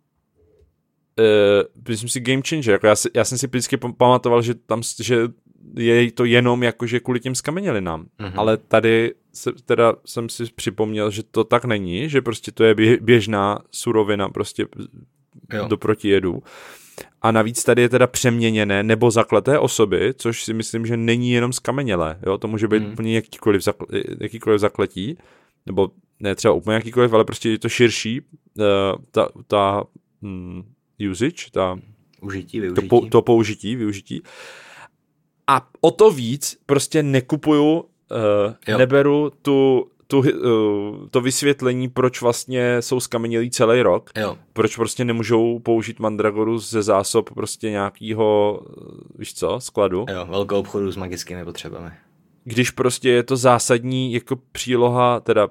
myslím si game changer. Jako já jsem si vždycky pamatoval, že je to jenom jakože kvůli těm skamenělinám. Ale tady jsem si připomněl, že to tak není, že prostě to je běžná surovina prostě do protijedů. A navíc tady je teda přeměněné nebo zakleté osoby, což si myslím, že není jenom skamenělé. Jo? To může být úplně jakýkoliv zakletí, nebo ne třeba úplně jakýkoliv, ale prostě je to širší, ta usage, užití, to použití, využití. A o to víc prostě nekupuju, neberu to vysvětlení, proč vlastně jsou skamenělí celý rok. Jo. Proč prostě nemůžou použít Mandragoru ze zásob prostě nějakýho, víš co, skladu. Jo, velkou obchodu s magickými potřebami. Když prostě je to zásadní jako příloha, teda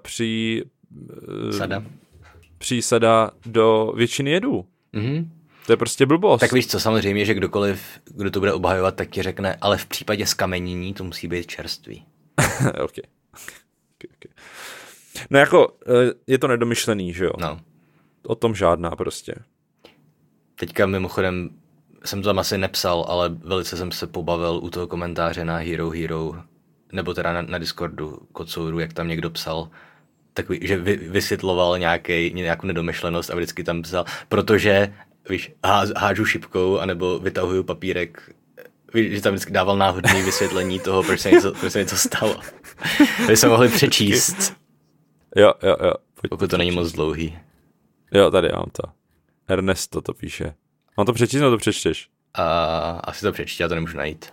přísada do většiny jedů. To je prostě blbost. Tak víš co, samozřejmě, že kdokoliv, kdo to bude obhajovat, tak ti řekne, ale v případě skamenění to musí být čerstvý. Okay. No jako, je to nedomyšlený, že jo? No. O tom žádná prostě. Teďka mimochodem jsem to tam asi nepsal, ale velice jsem se pobavil u toho komentáře na Hero, nebo teda na Discordu Kocouru, jak tam někdo psal, takový, že vysvětloval nějakou nedomyšlenost a vždycky tam psal, protože víš, hážu šipkou, anebo vytahuju papírek, víš, že tam vždycky dával náhodný vysvětlení toho, proč se něco stalo. Aby se mohli přečíst. Jo. Pokud to není moc dlouhý. Jo, tady mám to. Ernesto to píše. Mám to přečíst, nebo to přečteš? Asi to přečti, já to nemůžu najít.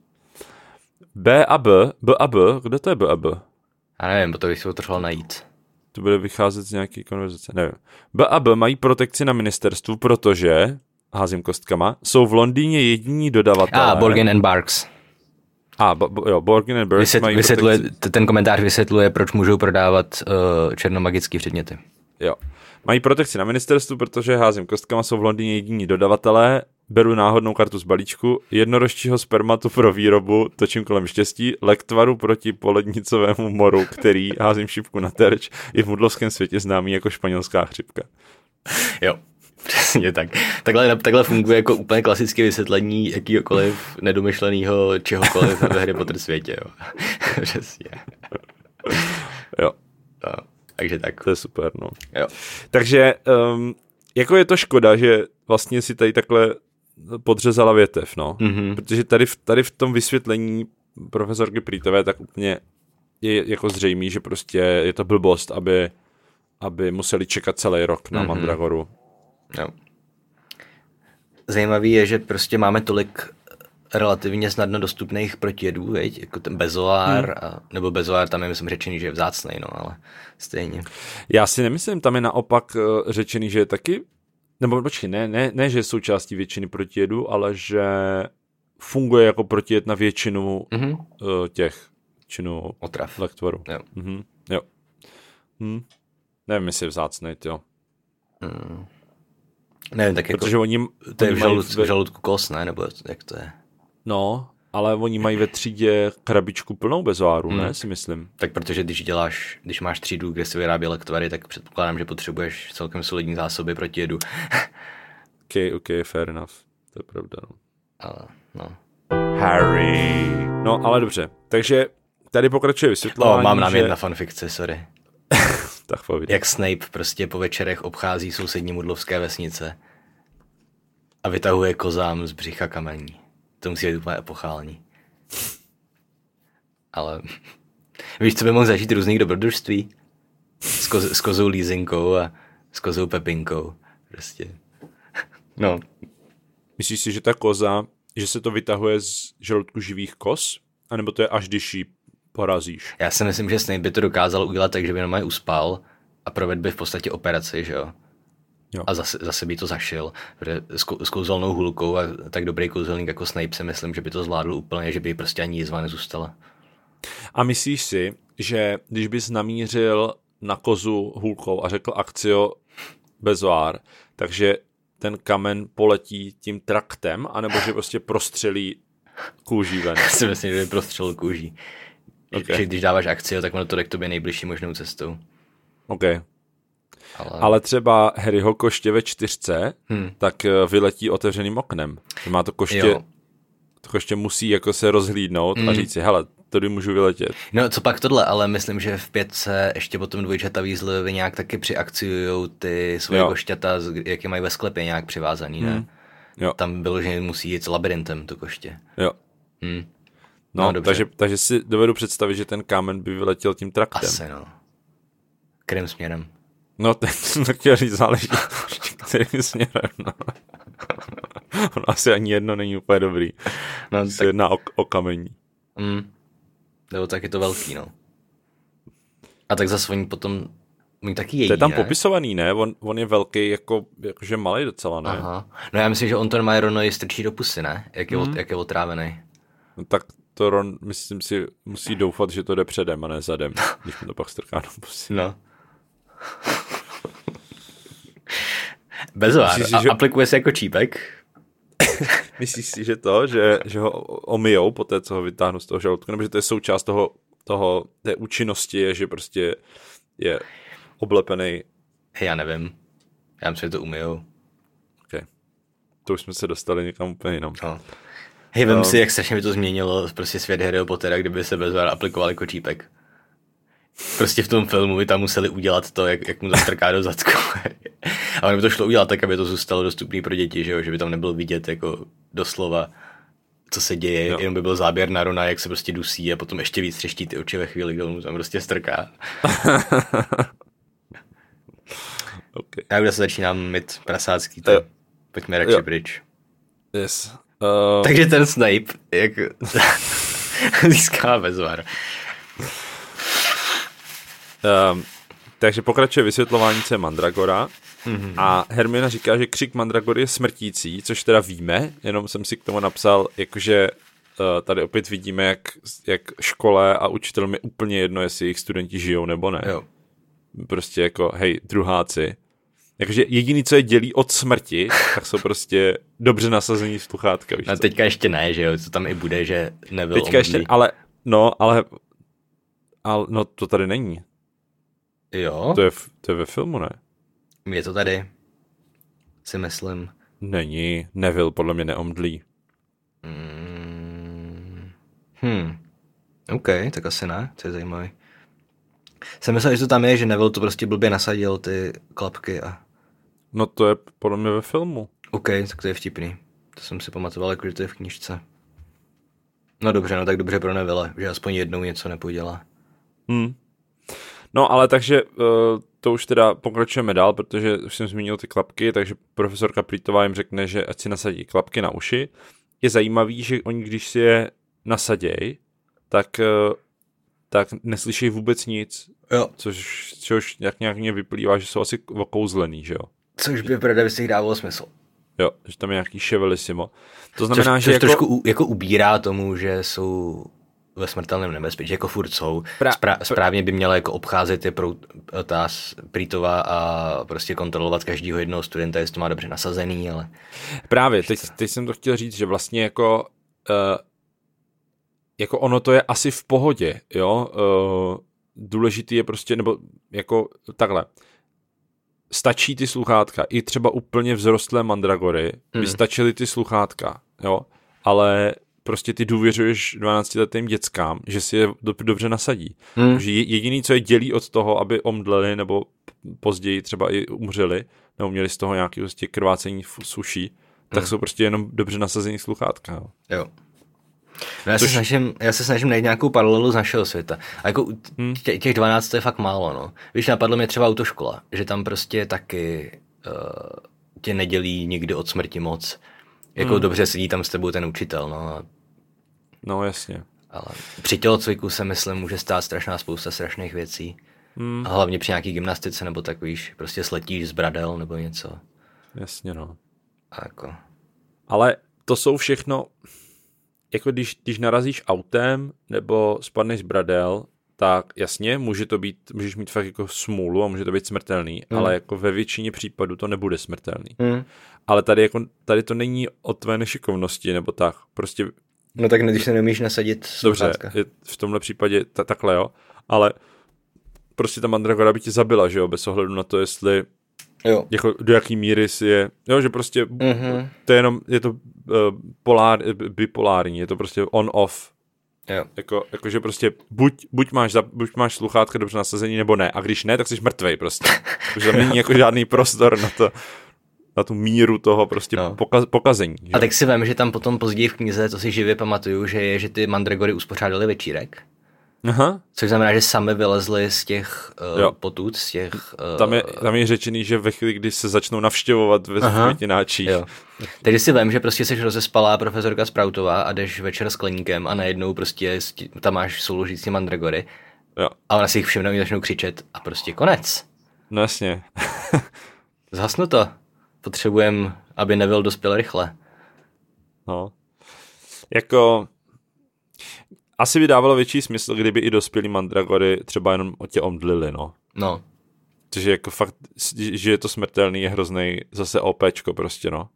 B a B, kdo to je B a B? Já nevím, protože bych si ho potřeboval najít. To bude vycházet z nějaké konverzace, nevím. B a B mají protekci na ministerstvu, protože, házím kostkama, jsou v Londýně jediní dodavatelé. Borgin and Barks. Borgin and Barks mají ten komentář vysvětluje, proč můžou prodávat černomagické předměty. Jo. Mají protekci na ministerstvu, protože házím kostkama, jsou v Londýně jediní dodavatelé, beru náhodnou kartu z balíčku, jednorožčího spermatu pro výrobu, točím kolem štěstí, lektvaru proti polednicovému moru, který, házím šipku na terč, je v mudlovském světě známý jako španělská chřipka. Jo, přesně tak. Takhle funguje jako úplně klasické vysvětlení jakýhokoliv nedomyšleného čehokoliv ve Harry Potter světě. Jo. Přesně. Jo. No, takže tak. To je super, no. Jo. Takže jako je to škoda, že vlastně si tady takhle podřezala větev, no. Mm-hmm. Protože tady v tom vysvětlení profesorky Prítové tak úplně je jako zřejmý, že prostě je to blbost, aby museli čekat celý rok na Mandragoru. Jo. Zajímavý je, že prostě máme tolik relativně snadno dostupných protijedů, veď? Jako ten bezoár, nebo bezoár tam je myslím řečený, že je vzácnej, no, ale stejně. Já si nemyslím, tam je naopak řečený, že je taky, nebo počkej, ne, že je součástí většiny protijedů, ale že funguje jako protijed na většinu většinu otrav. Lektvaru. Jo. Jo. Nevím, jestli je vzácnej, jo. Nevím, tak protože jako, oni to je v žaludku kos, ne? Nebo jak to je? No, ale oni mají ve třídě krabičku plnou bezoáru, ne, si myslím. Tak protože když máš třídu, kde se vyrábí lektvary, tak předpokládám, že potřebuješ celkem solidní zásoby proti jedu. OK, fair enough. To je pravda, no. Ale, no. Harry. No, ale dobře. Takže tady pokračuje vysvětlování, mám námět na fanfikce, sorry. Tak povídej. Jak Snape prostě po večerech obchází sousední mudlovské vesnice a vytahuje kozám z břicha kamení. To musí být úplně epochální. Ale víš, co by mohl zažít různých dobrodružství? S kozou Lízinkou a s kozou Pepinkou. Prostě. No. Myslíš si, že ta koza, že se to vytahuje z žaludku živých koz? A nebo to je až když ji porazíš? Já si myslím, že Snape by to dokázal udělat tak, že by normálně uspal a provedl by v podstatě operaci, že jo? A zase by to zašil, protože s kouzelnou hůlkou a tak dobrý kouzelník jako Snape si myslím, že by to zvládl úplně, že by prostě ani jizva nezůstala. A myslíš si, že když bys namířil na kozu hůlkou a řekl akcio bezoár, takže ten kamen poletí tím traktem, anebo že prostě prostřelí kůží ven? Já si myslím, že by prostřelil kůží. Okay. Že když dáváš akcio, tak ono to jde k tobě nejbližší možnou cestou. OK. Ale třeba Harryho koště ve 4, tak vyletí otevřeným oknem. Má to koště musí jako se rozhlídnout a říct si, hele, tady můžu vyletět. No, co pak tohle, ale myslím, že v 5 ještě potom dvojčata Weasleyovi nějak taky přiakciujou ty svoje košťata, jak je mají ve sklepě nějak přivázaný, ne? Jo. Tam bylo, že musí jít s labirintem to koště. Jo. No, takže si dovedu představit, že ten kámen by vyletěl tím traktem. Asi, no. Kterým směrem? No, teď jsem to chtěl říct, záleží kterým směrem, no. Ono asi ani jedno není úplně dobrý. No, se jedná o kamení. Nebo tak je to velký, no. A tak zase oni potom oni taky jedí, to je tam ne? popisovaný, ne? On je velký, jakože malej docela, ne? Aha. No já myslím, že on to má rovno strčí do pusy, ne? Jak je otrávený. No tak to Ron, myslím si, musí doufat, že to jde předem a ne zadem, když mu to pak strká do pusy. No. Bezoár. Aplikuje se jako čípek? Myslíš si, že že ho omijou po té, co ho vytáhnu z toho žaludku, nebo že to je součást té účinnosti, je, že prostě je oblepený? Já nevím. Já myslím, že to umijou. Okay. To už jsme se dostali někam úplně jinam. No. Hej, vem si, jak strašně by to změnilo prostě svět Harryho Pottera, kdyby se Bezoár aplikoval jako čípek. Prostě v tom filmu by tam museli udělat to, jak mu to strká do zadku. A ono by to šlo udělat tak, aby to zůstalo dostupné pro děti, že by tam nebylo vidět jako doslova, co se děje, jenom by byl záběr na Rona, jak se prostě dusí a potom ještě víc třeští ty oči ve chvíli, kdy on mu tam prostě strká. Okay. Já už zase začínám mít prasácký, tak pojďme radši pryč. Yes. Takže ten Snape, jak získá Bezoár. Takže pokračuje vysvětlování, co je Mandragora. A Hermiona říká, že křik Mandragory je smrtící, což teda víme, jenom jsem si k tomu napsal, jakože tady opět vidíme, jak škole a učitelům je úplně jedno, jestli jejich studenti žijou nebo ne. Jo. Prostě jako, hej, druháci, Jakože jediný, co je dělí od smrti, tak jsou prostě dobře nasazení sluchátka. Víš No co? teďka ještě ne, že jo, co tam i bude, že nebyl Teďka ještě, ale no to tady není. Jo, To je ve filmu, ne? je to tady, si myslím. Není, Neville podle mě neomdlí. OK, tak asi ne, to je zajímavý. Jsem myslel, že to tam je, že Neville to prostě blbě nasadil, ty klapky a... No to je podle mě ve filmu. OK, tak to je vtipný. To jsem si pamatoval, jako že to je v knížce. No dobře, no tak dobře pro Neville, že aspoň jednou něco nepodělá. No ale takže to už teda pokračujeme dál, protože už jsem zmínil ty klapky, takže profesorka Prýtová jim řekne, že ať si nasadí klapky na uši. Je zajímavý, že oni když si je nasaděj, tak neslyší vůbec nic, Jo. což nějak mě vyplývá, že jsou asi okouzlený, že jo? Což by pravda by si dávalo smysl. Jo, že tam je nějaký ševelissimo. To znamená, což že jako... trošku jako ubírá tomu, že jsou ve smrtelném nebezpečí, jako furt jsou. Správně by měla jako obcházet ta Prýtová a prostě kontrolovat každýho jednoho studenta, jestli to má dobře nasazený, ale... Právě, teď jsem to chtěl říct, že vlastně jako ono to je asi v pohodě, jo, důležitý je prostě, nebo jako takhle, stačí ty sluchátka, i třeba úplně vzrostlé mandragory, by stačily ty sluchátka, jo, ale prostě ty důvěřuješ 12letým dětskám, že si je dobře nasadí. Takže jediný, co je dělí od toho, aby omdleli, nebo později třeba i umřeli, nebo měli z toho nějaký prostě krvácení z uší, tak jsou prostě jenom dobře nasazení sluchátka. Jo. No já se snažím najít nějakou paralelu z našeho světa. A jako těch 12 je fakt málo, no. Víš, napadlo mě třeba autoškola, že tam prostě taky tě nedělí nikdy od smrti moc. Jako dobře sedí tam s tebou ten učitel, no. No, jasně. Ale při tělocviku se myslím může stát spousta strašných věcí. A hlavně při nějaký gymnastice, nebo tak víš, prostě sletíš z bradel, nebo něco. Jasně, no. A jako... Ale to jsou všechno... Jako když narazíš autem nebo spadneš z bradel, tak jasně, můžeš mít fakt jako smůlu a může to být smrtelný, ale jako ve většině případů to nebude smrtelný. Ale tady to není o tvé nešikovnosti, nebo tak. Prostě... No tak když se neumíš nasadit sluchátka. Dobře, v tomhle případě takhle, jo. Ale prostě ta mandragora by tě zabila, že jo, bez ohledu na to, jestli... Jo. Jako do jaký míry si je, jo, že prostě to je to bipolární, je to prostě on-off. Jo. Jako že prostě buď máš sluchátka dobře nasazení, nebo ne, a když ne, tak jsi mrtvej prostě. Protože tam není jako žádný prostor na tu míru toho prostě pokazení. Že? A tak si vem, že tam potom později v knize, to si živě pamatuju, že ty mandragory uspořádali večírek. Aha. Což znamená, že sami vylezli z těch potud, z těch... Tam je řečený, že ve chvíli, kdy se začnou navštěvovat ve květináčích. Takže si vem, že prostě jsi rozespalá profesorka Sproutová a jdeš večer s kleníkem a najednou prostě tam máš souložící mandragory. Jo. A ona si jich všimnou a začnou křičet a prostě konec. No jasně. Zhasnu to. Potřebujeme, aby Neville dospěl rychle. No. Jako... Asi by dávalo větší smysl, kdyby i dospělí mandragory třeba jenom tě omdlili, no. No. Takže jako fakt, že je to smrtelný, je hroznej zase OPčko prostě, no.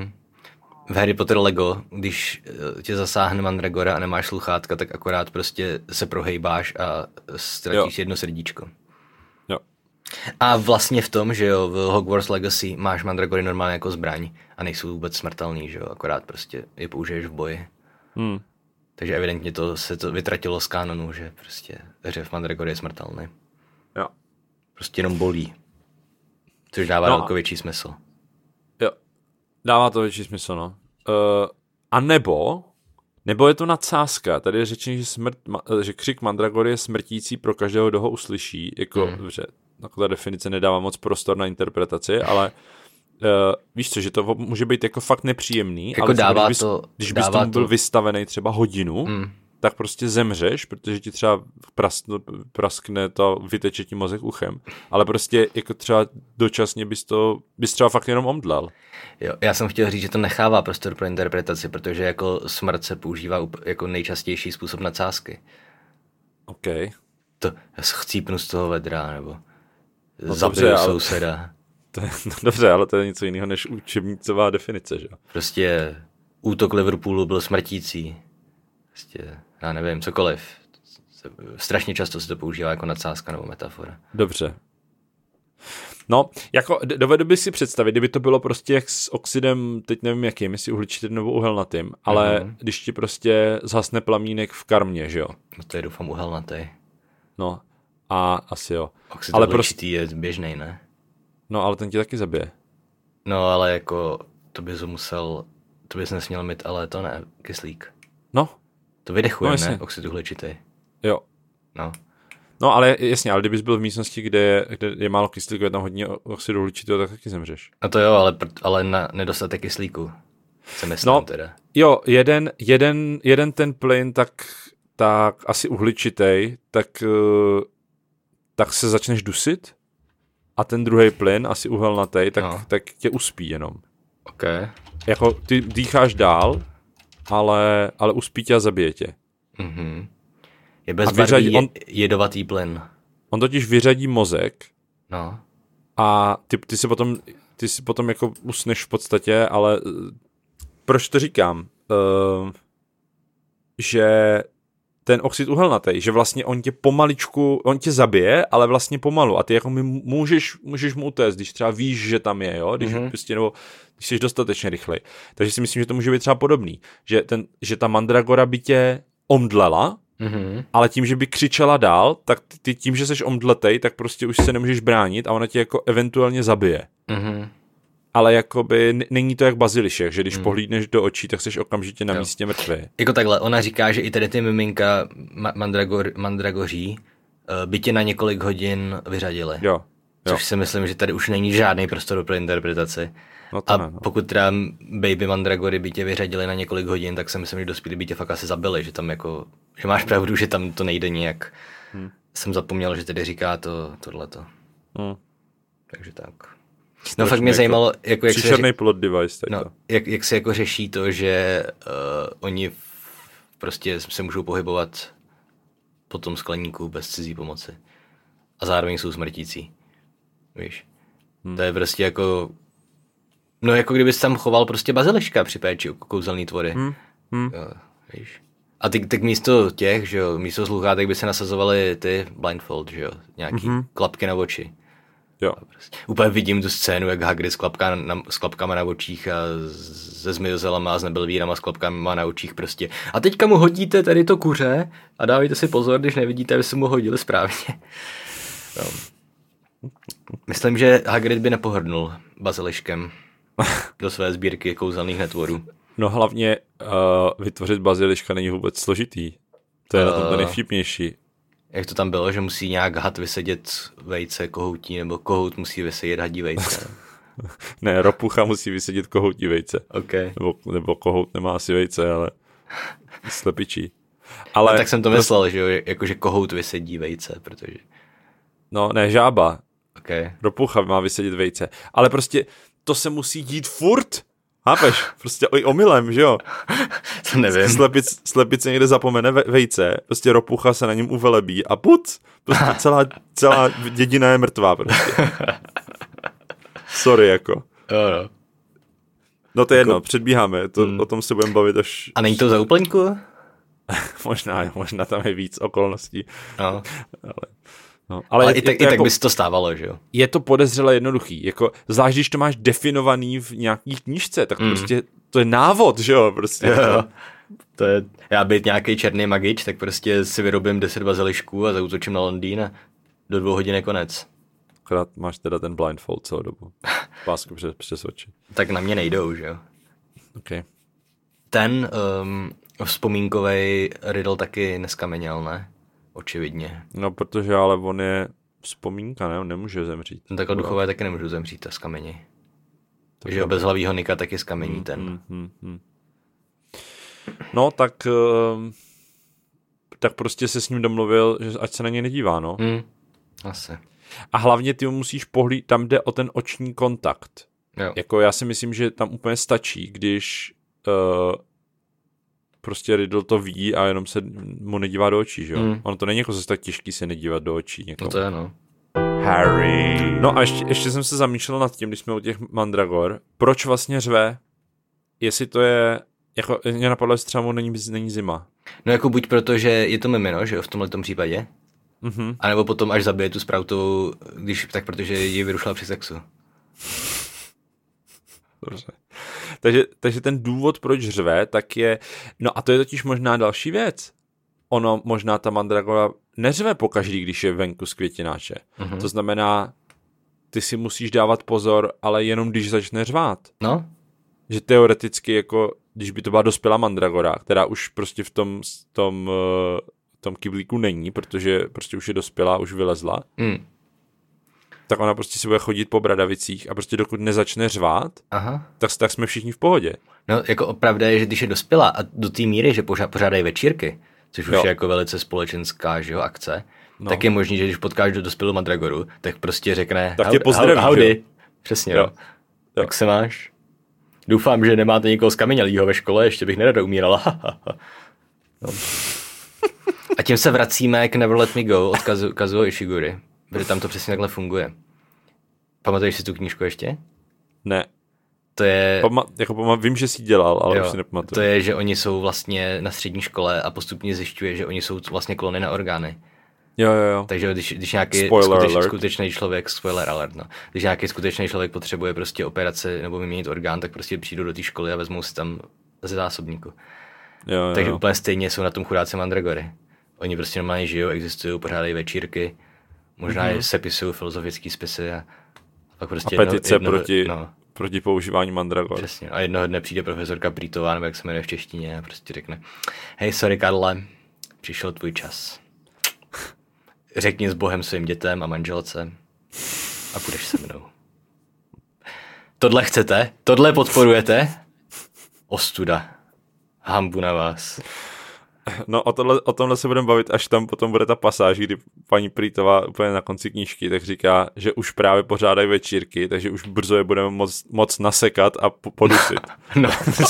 V Harry Potter Lego, když tě zasáhne mandragora a nemáš sluchátka, tak akorát prostě se prohejbáš a ztratíš jedno srdíčko. Jo. A vlastně v tom, že jo, v Hogwarts Legacy máš mandragory normálně jako zbraň a nejsou vůbec smrtelný, že jo, akorát prostě je použiješ v boji. Takže evidentně se to vytratilo z kanonu, že prostě hřev mandragory je smrtelný. Jo. Prostě jenom bolí. Což dává daleko větší smysl. Jo. Dává to větší smysl, no. A nebo je to nadsázka. Tady je řečeno, že křik mandragory je smrtící pro každého, kdo ho uslyší. Jako, dobře, ta definice nedává moc prostor na interpretaci, ale víš co, že to může být jako fakt nepříjemný, jako ale dává když bys tomu byl vystavený třeba hodinu, tak prostě zemřeš, protože ti třeba praskne to, vyteče ti mozek uchem, ale prostě jako třeba dočasně bys třeba fakt jenom omdlel. Jo, já jsem chtěl říct, že to nechává prostor pro interpretaci, protože jako smrt se používá jako nejčastější způsob nadsázky. OK. To já se chcípnu z toho vedra, nebo zabiju souseda. To je, no dobře, ale to je něco jiného než učebnicová definice, že jo? Prostě útok Liverpoolu byl smrtící. Prostě, já nevím, cokoliv. Strašně často se to používá jako nadsázka nebo metafora. Dobře. No, jako dovedu by si představit, kdyby to bylo prostě jak s oxidem, teď nevím jakým, jestli uhličitým nebo uhelnatým, ale když ti prostě zhasne plamínek v karmě, že jo? No to je doufám uhelnatý. No, a asi jo. Oxid Ale uhličitý je běžnej, ne? No, ale ten ti taky zabije. No, ale jako to bys nesměl mít, ale to ne, kyslík. No. To vydechuje, No, ne? Oxid uhličitý. Jo. No. No, ale jasně, ale kdybys byl v místnosti, kde je málo kyslíku, je tam hodně oxidu uhličitého, tak taky zemřeš. No to jo, ale na nedostatek kyslíku. Se myslím teda. Jo, jeden ten plyn, tak asi uhličitej, tak se začneš dusit a ten druhý plyn, asi uhelnatej, tak tě uspí jenom. OK. Jako ty dýcháš dál, ale uspí tě a zabije tě. Mhm. Je bezbarvý jedovatý plyn. On totiž vyřadí mozek. No. A ty si potom jako usneš v podstatě, ale proč to říkám? Že ten oxid uhelnatý, že vlastně on tě zabije, ale vlastně pomalu a ty jako můžeš mu utéct, když třeba víš, že tam je, jo? Když jsi dostatečně rychlej. Takže si myslím, že to může být třeba podobný, že ta mandragora by tě omdlela, ale tím, že by křičela dál, tak ty tím, že jsi omdletej, tak prostě už se nemůžeš bránit a ona tě jako eventuálně zabije. Ale jakoby není to jak bazilišek, že když pohlídneš do očí, tak jsi okamžitě na místě mrtvý. Jako takhle, ona říká, že i tady ty miminka mandragoří by tě na několik hodin vyřadili. Jo. Což si myslím, že tady už není žádný prostor pro interpretaci. No to ne, no. Pokud teda baby mandragory by tě vyřadili na několik hodin, tak si myslím, že dospělí by tě fakt asi zabili, že tam jako, že máš pravdu, že tam to nejde nijak. Jsem zapomněl, že tady říká tohleto. Takže tak. No fakt mě zajímalo, jako jak příšerný plot device. No, jak se jako řeší to, že oni prostě se můžou pohybovat po tom skleníku bez cizí pomoci. A zároveň jsou smrtící. Víš? To je prostě jako... No jako kdybys tam choval prostě baziliška při péči o kouzelný tvory. Jo, víš? A teď místo těch, že jo, místo sluchátek by se nasazovaly ty blindfold, že jo, nějaký klapky na oči. Jo. Úplně vidím tu scénu, jak Hagrid s klapkama na očích a se zmiozelama a s nebelvírama s klapkama na očích prostě. A teďka mu hodíte tady to kuře a dávejte si pozor, když nevidíte, aby se mu hodili správně. No. Myslím, že Hagrid by nepohrdnul baziliškem do své sbírky kouzelných netvorů. No hlavně vytvořit baziliška není vůbec složitý. To je na tom to nejvtipnější. Jak to tam bylo, že musí nějak had vysedět vejce kohoutí, nebo kohout musí vysedět hadí vejce? Ne, ropucha musí vysedět kohoutí vejce. Okay. Nebo kohout nemá asi vejce, ale slepičí. Ale no, tak jsem to myslel, že jakože kohout vysedí vejce, protože... No, ne, žába. Okay. Ropucha má vysedět vejce. Ale prostě to se musí dít furt. Chápeš? Prostě omylem, že jo? To nevím. Slepice někde zapomene vejce, prostě ropucha se na něm uvelebí a puc! Prostě celá dědina je mrtvá prostě. Sorry, jako. Jo. No to je jedno, předbíháme, o tom se budeme bavit až... A není to za úplňku? možná tam je víc okolností. No. Ale i tak by se to stávalo, že jo? Je to podezřele jednoduchý. Jako, zvlášť, když to máš definovaný v nějaký knížce, tak prostě to je návod, že jo? Prostě. Jo. To je, já být nějaký černý magič, tak prostě si vyrobím 10 bazilišků a zaútočím na Londýn a do 2 hodin je konec. Akorát máš teda ten blindfold celou dobu. Pásku přes oči. Tak na mě nejdou, že jo? Okay. Ten vzpomínkovej riddle taky neskameněl, ne? Očividně. No, protože ale on je vzpomínka, ne? On nemůže zemřít. No, takhle duchové taky nemůžou zemřít a z kameni. Takže jo, bezhlavýho Nika taky z kamení ten. No, tak prostě se s ním domluvil, že ať se na něj nedívá, no. Asi. A hlavně ty musíš pohlídat, tam jde o ten oční kontakt. Jo. Jako já si myslím, že tam úplně stačí, když prostě Riddle to ví a jenom se mu nedívá do očí, že jo? Ono to není jako zase tak těžký se nedívat do očí někomu. No to je, no. Harry. No a ještě jsem se zamýšlel nad tím, když jsme u těch mandragor, proč vlastně řve, jestli to je, jako mě napadlo, že třeba mu není zima. No jako buď proto, že je to mimino, že jo, v tomhletom případě, a nebo potom až zabije tu sproutu, tak protože ji vyrušila při sexu. Dobře. Takže ten důvod, proč řve, tak je, no a to je totiž možná další věc. Ono, možná ta mandragora neřve pokaždý, když je venku z květináče. To znamená, ty si musíš dávat pozor, ale jenom když začne řvát. No. Že teoreticky, jako, když by to byla dospělá mandragora, která už prostě v tom kyblíku není, protože prostě už je dospělá, už vylezla, tak ona prostě si bude chodit po bradavicích a prostě dokud nezačne řvát, tak jsme všichni v pohodě. No, jako pravda je, že když je dospělá a do té míry, že pořádají večírky, což už je jako velice společenská, že jo, akce, tak je možný, že když potkáš do dospělou mandragoru, tak prostě řekne tak tě pozdraví, howdy. Přesně, jo. Jak se máš? Doufám, že nemáte nikoho zkamenělýho ve škole, ještě bych nerada umírala. No. A tím se vracíme k Never Let Me Go od Kazuo Ishiguri, protože tam to přesně takhle funguje. Pamatuješ si tu knížku ještě? Ne. To je... vím, že jsi dělal, ale už si nepamatuju. To je, že oni jsou vlastně na střední škole a postupně zjišťuje, že oni jsou vlastně klony na orgány. Jo. Takže když nějaký skutečný člověk, spoiler alert, no. Když nějaký skutečný člověk potřebuje prostě operaci nebo vyměnit orgán, tak prostě přijdou do té školy a vezmou si tam ze zásobníku. Takže úplně stejně jsou na tom chudáci mandragory. Oni prostě normálně žijou, existují, pořádají večírky, možná i sepisují filozofické spisy a pak prostě... A petice proti používání mandragor. Přesně. A jednoho dne přijde profesorka Prýtová, nebo jak se jmenuje v češtině, a prostě řekne: hej, sorry Karle, přišel tvůj čas. Řekni s Bohem svým dětem a manželce a půjdeš se mnou. Tohle chcete? Tohle podporujete? Ostuda. Hanbu na vás. No o tomhle se budeme bavit, až tam potom bude ta pasáž, kdy paní Prýtová úplně na konci knížky tak říká, že už právě pořádají večírky, takže už brzo je budeme moc nasekat a podusit. No.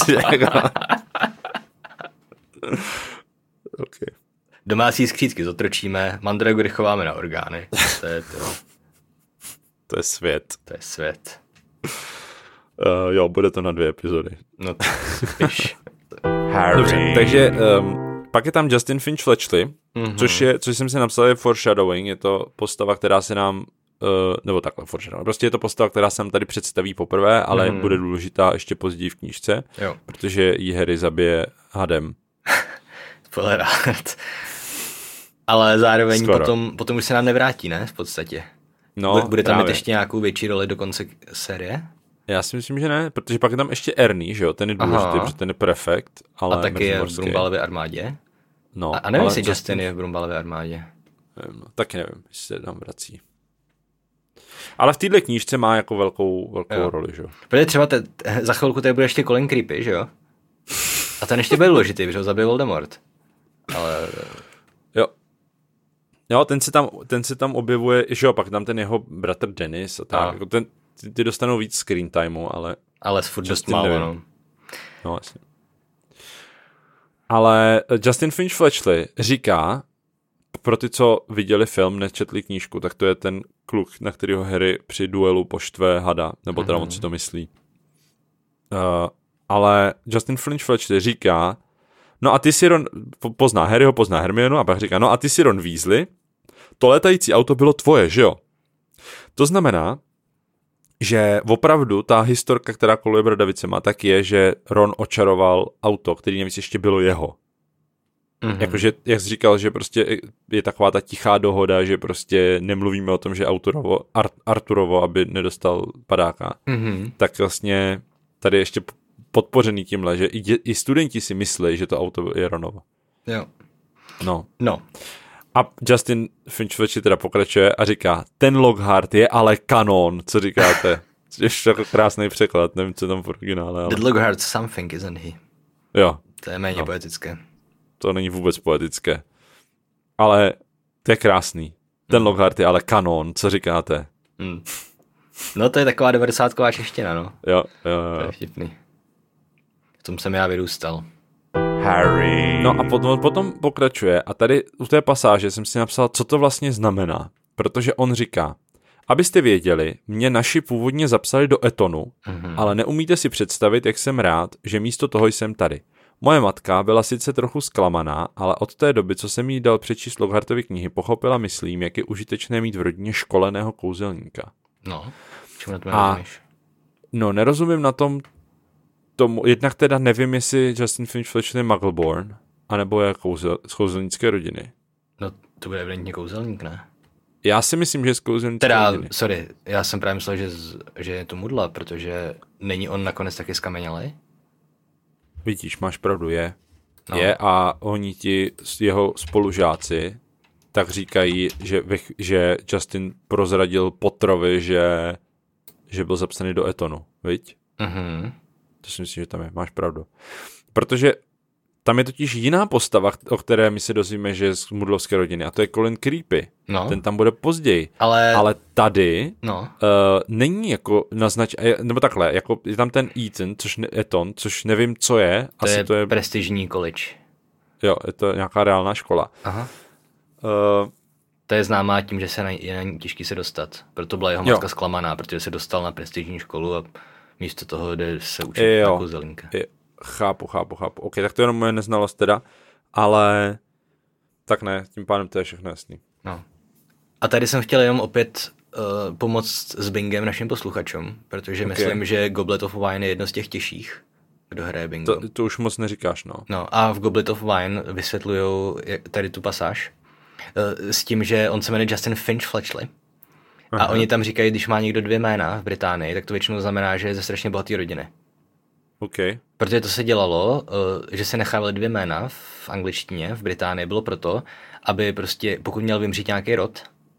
Okay. Domácí skřídky zotročíme, mandragory chováme na orgány. To je svět. To je svět. Jo, bude to na 2 epizody. No to spíš. Harry. Dobře, takže pak je tam Justin Finch Fletchley, což jsem si napsal, je foreshadowing, je to postava, která se nám, nebo takhle foreshadowing, prostě je to postava, která se nám tady představí poprvé, ale bude důležitá ještě později v knížce, protože jí Harry zabije hadem. Spoiler alert. Ale zároveň potom už se nám nevrátí, ne, v podstatě. No, bude tam mít ještě nějakou větší roli do konce série? Já si myslím, že ne, protože pak je tam ještě Ernie, že jo, ten je důležitý, protože ten je prefekt, ale... A taky je v Brumbalově armádě? No, a nevím, jestli Justin je v Brumbalově armádě. Nevím, no, taky nevím, jestli se tam vrací. Ale v téhle knížce má jako velkou roli, že jo. Protože třeba za chvilku tady bude ještě Colin Creepy, že jo? A ten ještě byl důležitý, protože ho zabil Voldemort. Ale... Jo, ten se tam objevuje, že jo, pak tam ten jeho bratr Dennis a tak, jako ty dostanou víc screen timeu, ale furt dost málo, no. No, jasně. Ale Justin Finch Fletchley říká, pro ty, co viděli film, nečetli knížku, tak to je ten kluk, na kterého Harry při duelu poštve hada, nebo teda on si to myslí. Ale Justin Finch Fletchley říká, no a ty si Harry ho pozná Hermionu a pak říká, no a ty si Ron Weasley, to létající auto bylo tvoje, že jo? To znamená, že opravdu ta historka, která koluje bradavicema, tak je, že Ron očaroval auto, který navíc ještě bylo jeho. Jakože, jak jsi říkal, že prostě je taková ta tichá dohoda, že prostě nemluvíme o tom, že Arturovo, aby nedostal padáka. Tak vlastně tady ještě podpořený tímhle, že i studenti si myslí, že to auto je Ronovo. Jo. No. A Justin Finch teda pokračuje a říká, ten Lockhart je ale kanon, co říkáte? Ještě jako krásný překlad, nevím, co tam v originále. Ale... The Lockhart something, isn't he? Jo. To je méně poetické. To není vůbec poetické. Ale to je krásný. Ten Lockhart je ale kanon, co říkáte? No to je taková 90ková čeština, no. Jo. To je vtipný. V tom jsem já vyrůstal. Harry. No a potom pokračuje a tady u té pasáže jsem si napsal, co to vlastně znamená. Protože on říká, Abyste věděli, mě naši původně zapsali do Etonu, ale neumíte si představit, jak jsem rád, že místo toho jsem tady. Moje matka byla sice trochu zklamaná, ale od té doby, co jsem jí dal přečíst Lockhartovy knihy, pochopila, myslím, jak je užitečné mít v rodině školeného kouzelníka. No, čemu na to nerozumíš? No, nerozumím na tomu, jednak teda nevím, jestli Justin Finch je Muggleborn, anebo je z kouzelnické rodiny. No, to bude evidentně kouzelník, ne? Já si myslím, že je z kouzelnické rodiny. Sorry, já jsem právě myslel, že je to Mudla, protože není on nakonec taky skamenělej? Vidíš, máš pravdu, je. No. Je a oni ti, jeho spolužáci, tak říkají, že Justin prozradil Potterovi, že byl zapsaný do Etonu, viď? Mhm. To si myslím, že tam je, máš pravdu. Protože tam je totiž jiná postava, o které my se dozvíme, že je z mudlovské rodiny, a to je Colin Creepy. No. Ten tam bude později. Ale tady není jako nebo takhle, jako je tam ten Eton, což nevím, co je. To je prestižní college. Jo, je to nějaká reálná škola. Aha. To je známá tím, že je na ní těžký se dostat. Proto byla jeho matka zklamaná, protože se dostal na prestižní školu a místo toho jde se učit na kouzelníka. Chápu. OK, tak to je jenom moje neznalost teda, ale tak ne, tím pádem to je všechno jasný. No. A tady jsem chtěl jenom opět pomoct s bingem našim posluchačům, protože myslím, že Goblet of Wine je jedno z těch těžších, kdo hraje bingo. To už moc neříkáš, no. No a v Goblet of Wine vysvětlujou tady tu pasáž s tím, že on se jmenuje Justin Finch Fletchley. Aha. A oni tam říkají, když má někdo 2 jména v Británii, tak to většinou znamená, že je ze strašně bohaté rodiny. Okay. Protože to se dělalo, že se nechávali 2 jména v angličtině, v Británii, bylo proto, aby prostě, pokud měl vymřít nějaký rod,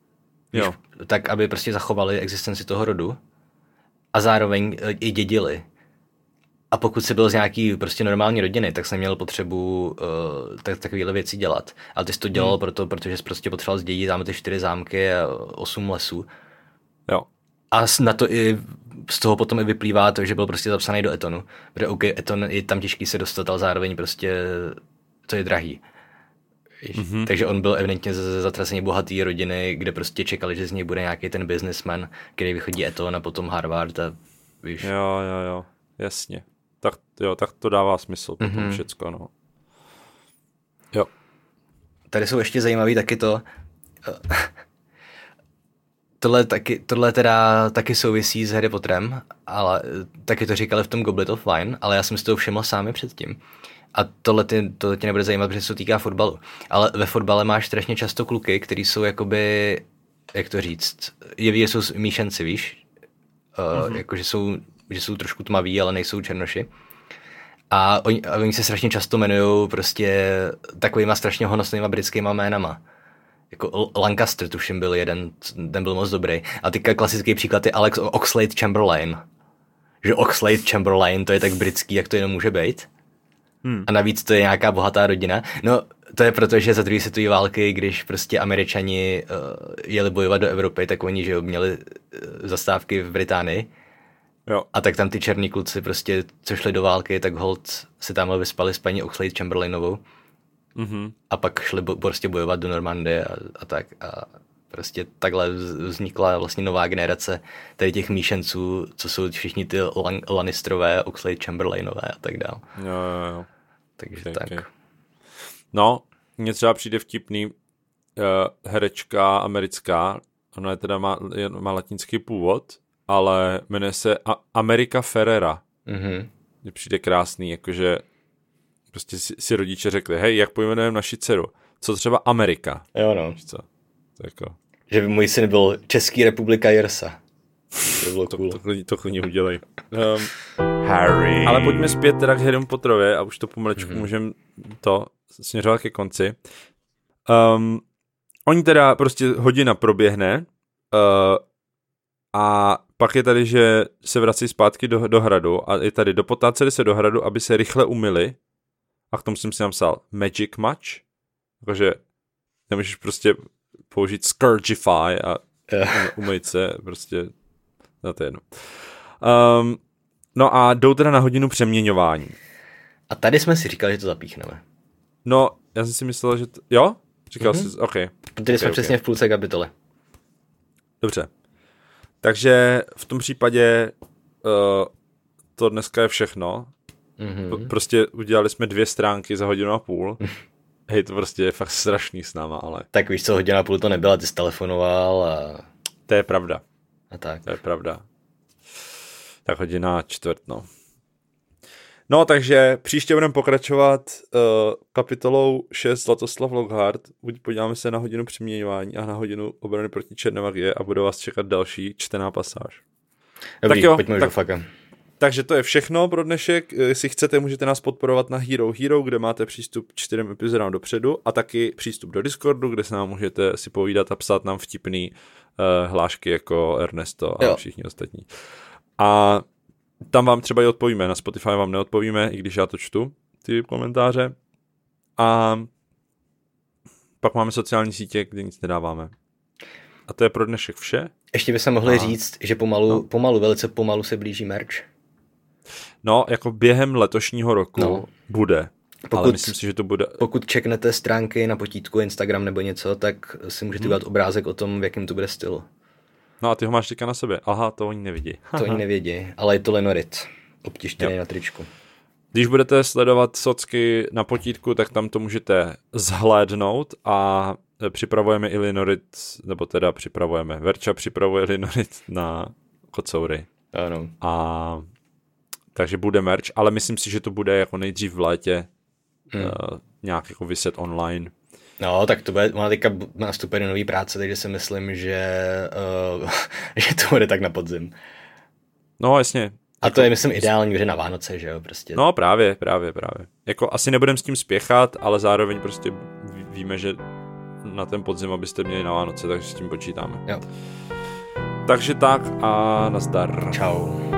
tak aby prostě zachovali existenci toho rodu a zároveň i dědili. A pokud jsi byl z nějaký prostě normální rodiny, tak jsi neměl potřebu takovéhle věci dělat. Ale ty jsi to dělal protože jsi prostě potřeboval zdědit tam ty 4 zámky a 8 lesů. Jo. A na to i z toho potom i vyplývá to, že byl prostě zapsaný do Etonu. Protože Eton je tam těžký se dostat, ale zároveň prostě to je drahý. Takže on byl evidentně ze zatraceně bohatý rodiny, kde prostě čekali, že z něj bude nějaký ten businessman, který vychodí Eton a potom Harvard a víš. Jo, jasně. Tak to dává smysl potom všecko, no. Jo. Tady jsou ještě zajímavý taky to... Tohle teda taky souvisí s Harry Potterem, ale taky to říkali v tom Goblet of Wine, ale já jsem si to všiml sám předtím. A tohle tě nebude zajímat, protože se to týká fotbalu. Ale ve fotbale máš strašně často kluky, kteří jsou jakoby, jak to říct, jeví, jsou míšenci, víš? Jako, že jsou trošku tmaví, ale nejsou černoši. A oni se strašně často jmenujou prostě takovýma strašně honosnýma britskýma jménama. Jako Lancaster, tuším, byl jeden, ten byl moc dobrý. A teďka klasický příklad je Alex Oxlade-Chamberlain. Že Oxlade-Chamberlain, to je tak britský, jak to jenom může být. A navíc to je nějaká bohatá rodina. No, to je proto, že za druhé světové války, když prostě Američani jeli bojovat do Evropy, tak oni, že měli zastávky v Británii. Jo. A tak tam ty černí kluci prostě, co šli do války, tak holt se tamhle vyspali s paní Oxlade-Chamberlainovou. A pak šli prostě bojovat do Normandie a tak. A prostě takhle vznikla vlastně nová generace tady těch míšenců, co jsou všichni ty Lannisterové, Oxlade-Chamberlainové a tak dál. Jo. Takže tak. No, mně třeba přijde vtipný herečka americká, ona je teda má latinský původ, ale jmenuje se America Ferrera. Mně přijde krásný, jakože prostě si rodiče řekli, hej, jak pojmenujeme naši dceru? Co třeba Amerika? Jo, no. Co? Jako... Že by můj syn byl Český republika Jirsa. To bylo cool. To klidně udělej. Harry. Ale pojďme zpět teda k Harry Potterovi a už to pomalečku můžeme to směřovat ke konci. Oni teda prostě hodina proběhne a pak je tady, že se vrací zpátky do hradu a je tady dopotáceli se do hradu, aby se rychle umyli. A k tomu jsem si napsal Magic Match, takže nemůžeš prostě použít Scourgify a umýt se, prostě na to jedno. No a jdou teda na hodinu přeměňování. A tady jsme si říkali, že to zapíchneme. No, já jsem si myslel, že jo? Říkal jsi, OK. Protože jsme přesně v půlce kapitole. Dobře. Takže v tom případě to dneska je všechno. Prostě udělali jsme 2 stránky za 1,5 hodiny. Hej, to prostě je fakt strašný s náma, ale... Tak víš co, 1,5 hodiny to nebyla, ty jsi telefonoval a... To je pravda. A tak. To je pravda. Tak 1,25 hodiny, no. No, takže příště budeme pokračovat kapitolou 6 Zlatoslav Lockhart. Podíváme se na hodinu přeměňování a na hodinu obrany proti černé magie a bude vás čekat další čtená pasáž. Dobrý, tak jo, pojďme už do faka. Takže to je všechno pro dnešek. Jestli chcete, můžete nás podporovat na Hero Hero, kde máte přístup k 4 epizodám dopředu a taky přístup do Discordu, kde se nám můžete si povídat a psát nám vtipný hlášky jako Ernesto a všichni ostatní. A tam vám třeba i odpovíme, na Spotify vám neodpovíme, i když já to čtu, ty komentáře. A pak máme sociální sítě, kde nic nedáváme. A to je pro dnešek vše. Ještě bychom mohli říct, že velice pomalu se blíží merch. No, jako během letošního roku bude. Ale myslím si, že to bude... Pokud čeknete stránky na potítku, Instagram nebo něco, tak si můžete udělat obrázek o tom, v jakém to bude stylu. No a ty ho máš teďka na sobě. Aha, to oni nevidí. To oni nevědí, ale je to linorit. Obtištěný na tričku. Když budete sledovat socky na potítku, tak tam to můžete zhlédnout a připravujeme i linorit, nebo teda připravujeme. Verča připravuje linorit na kocoury. Ano. A takže bude merch, ale myslím si, že to bude jako nejdřív v létě nějak jako vyset online. No, tak to bude, ona teďka nastupuje do nový práce, takže si myslím, že to bude tak na podzim. No, jasně. A to je, myslím, ideální, že na Vánoce, že jo, prostě. No, právě. Jako asi nebudem s tím spěchat, ale zároveň prostě víme, že na ten podzim, abyste měli na Vánoce, takže s tím počítáme. Jo. Takže tak a nazdar. Čau.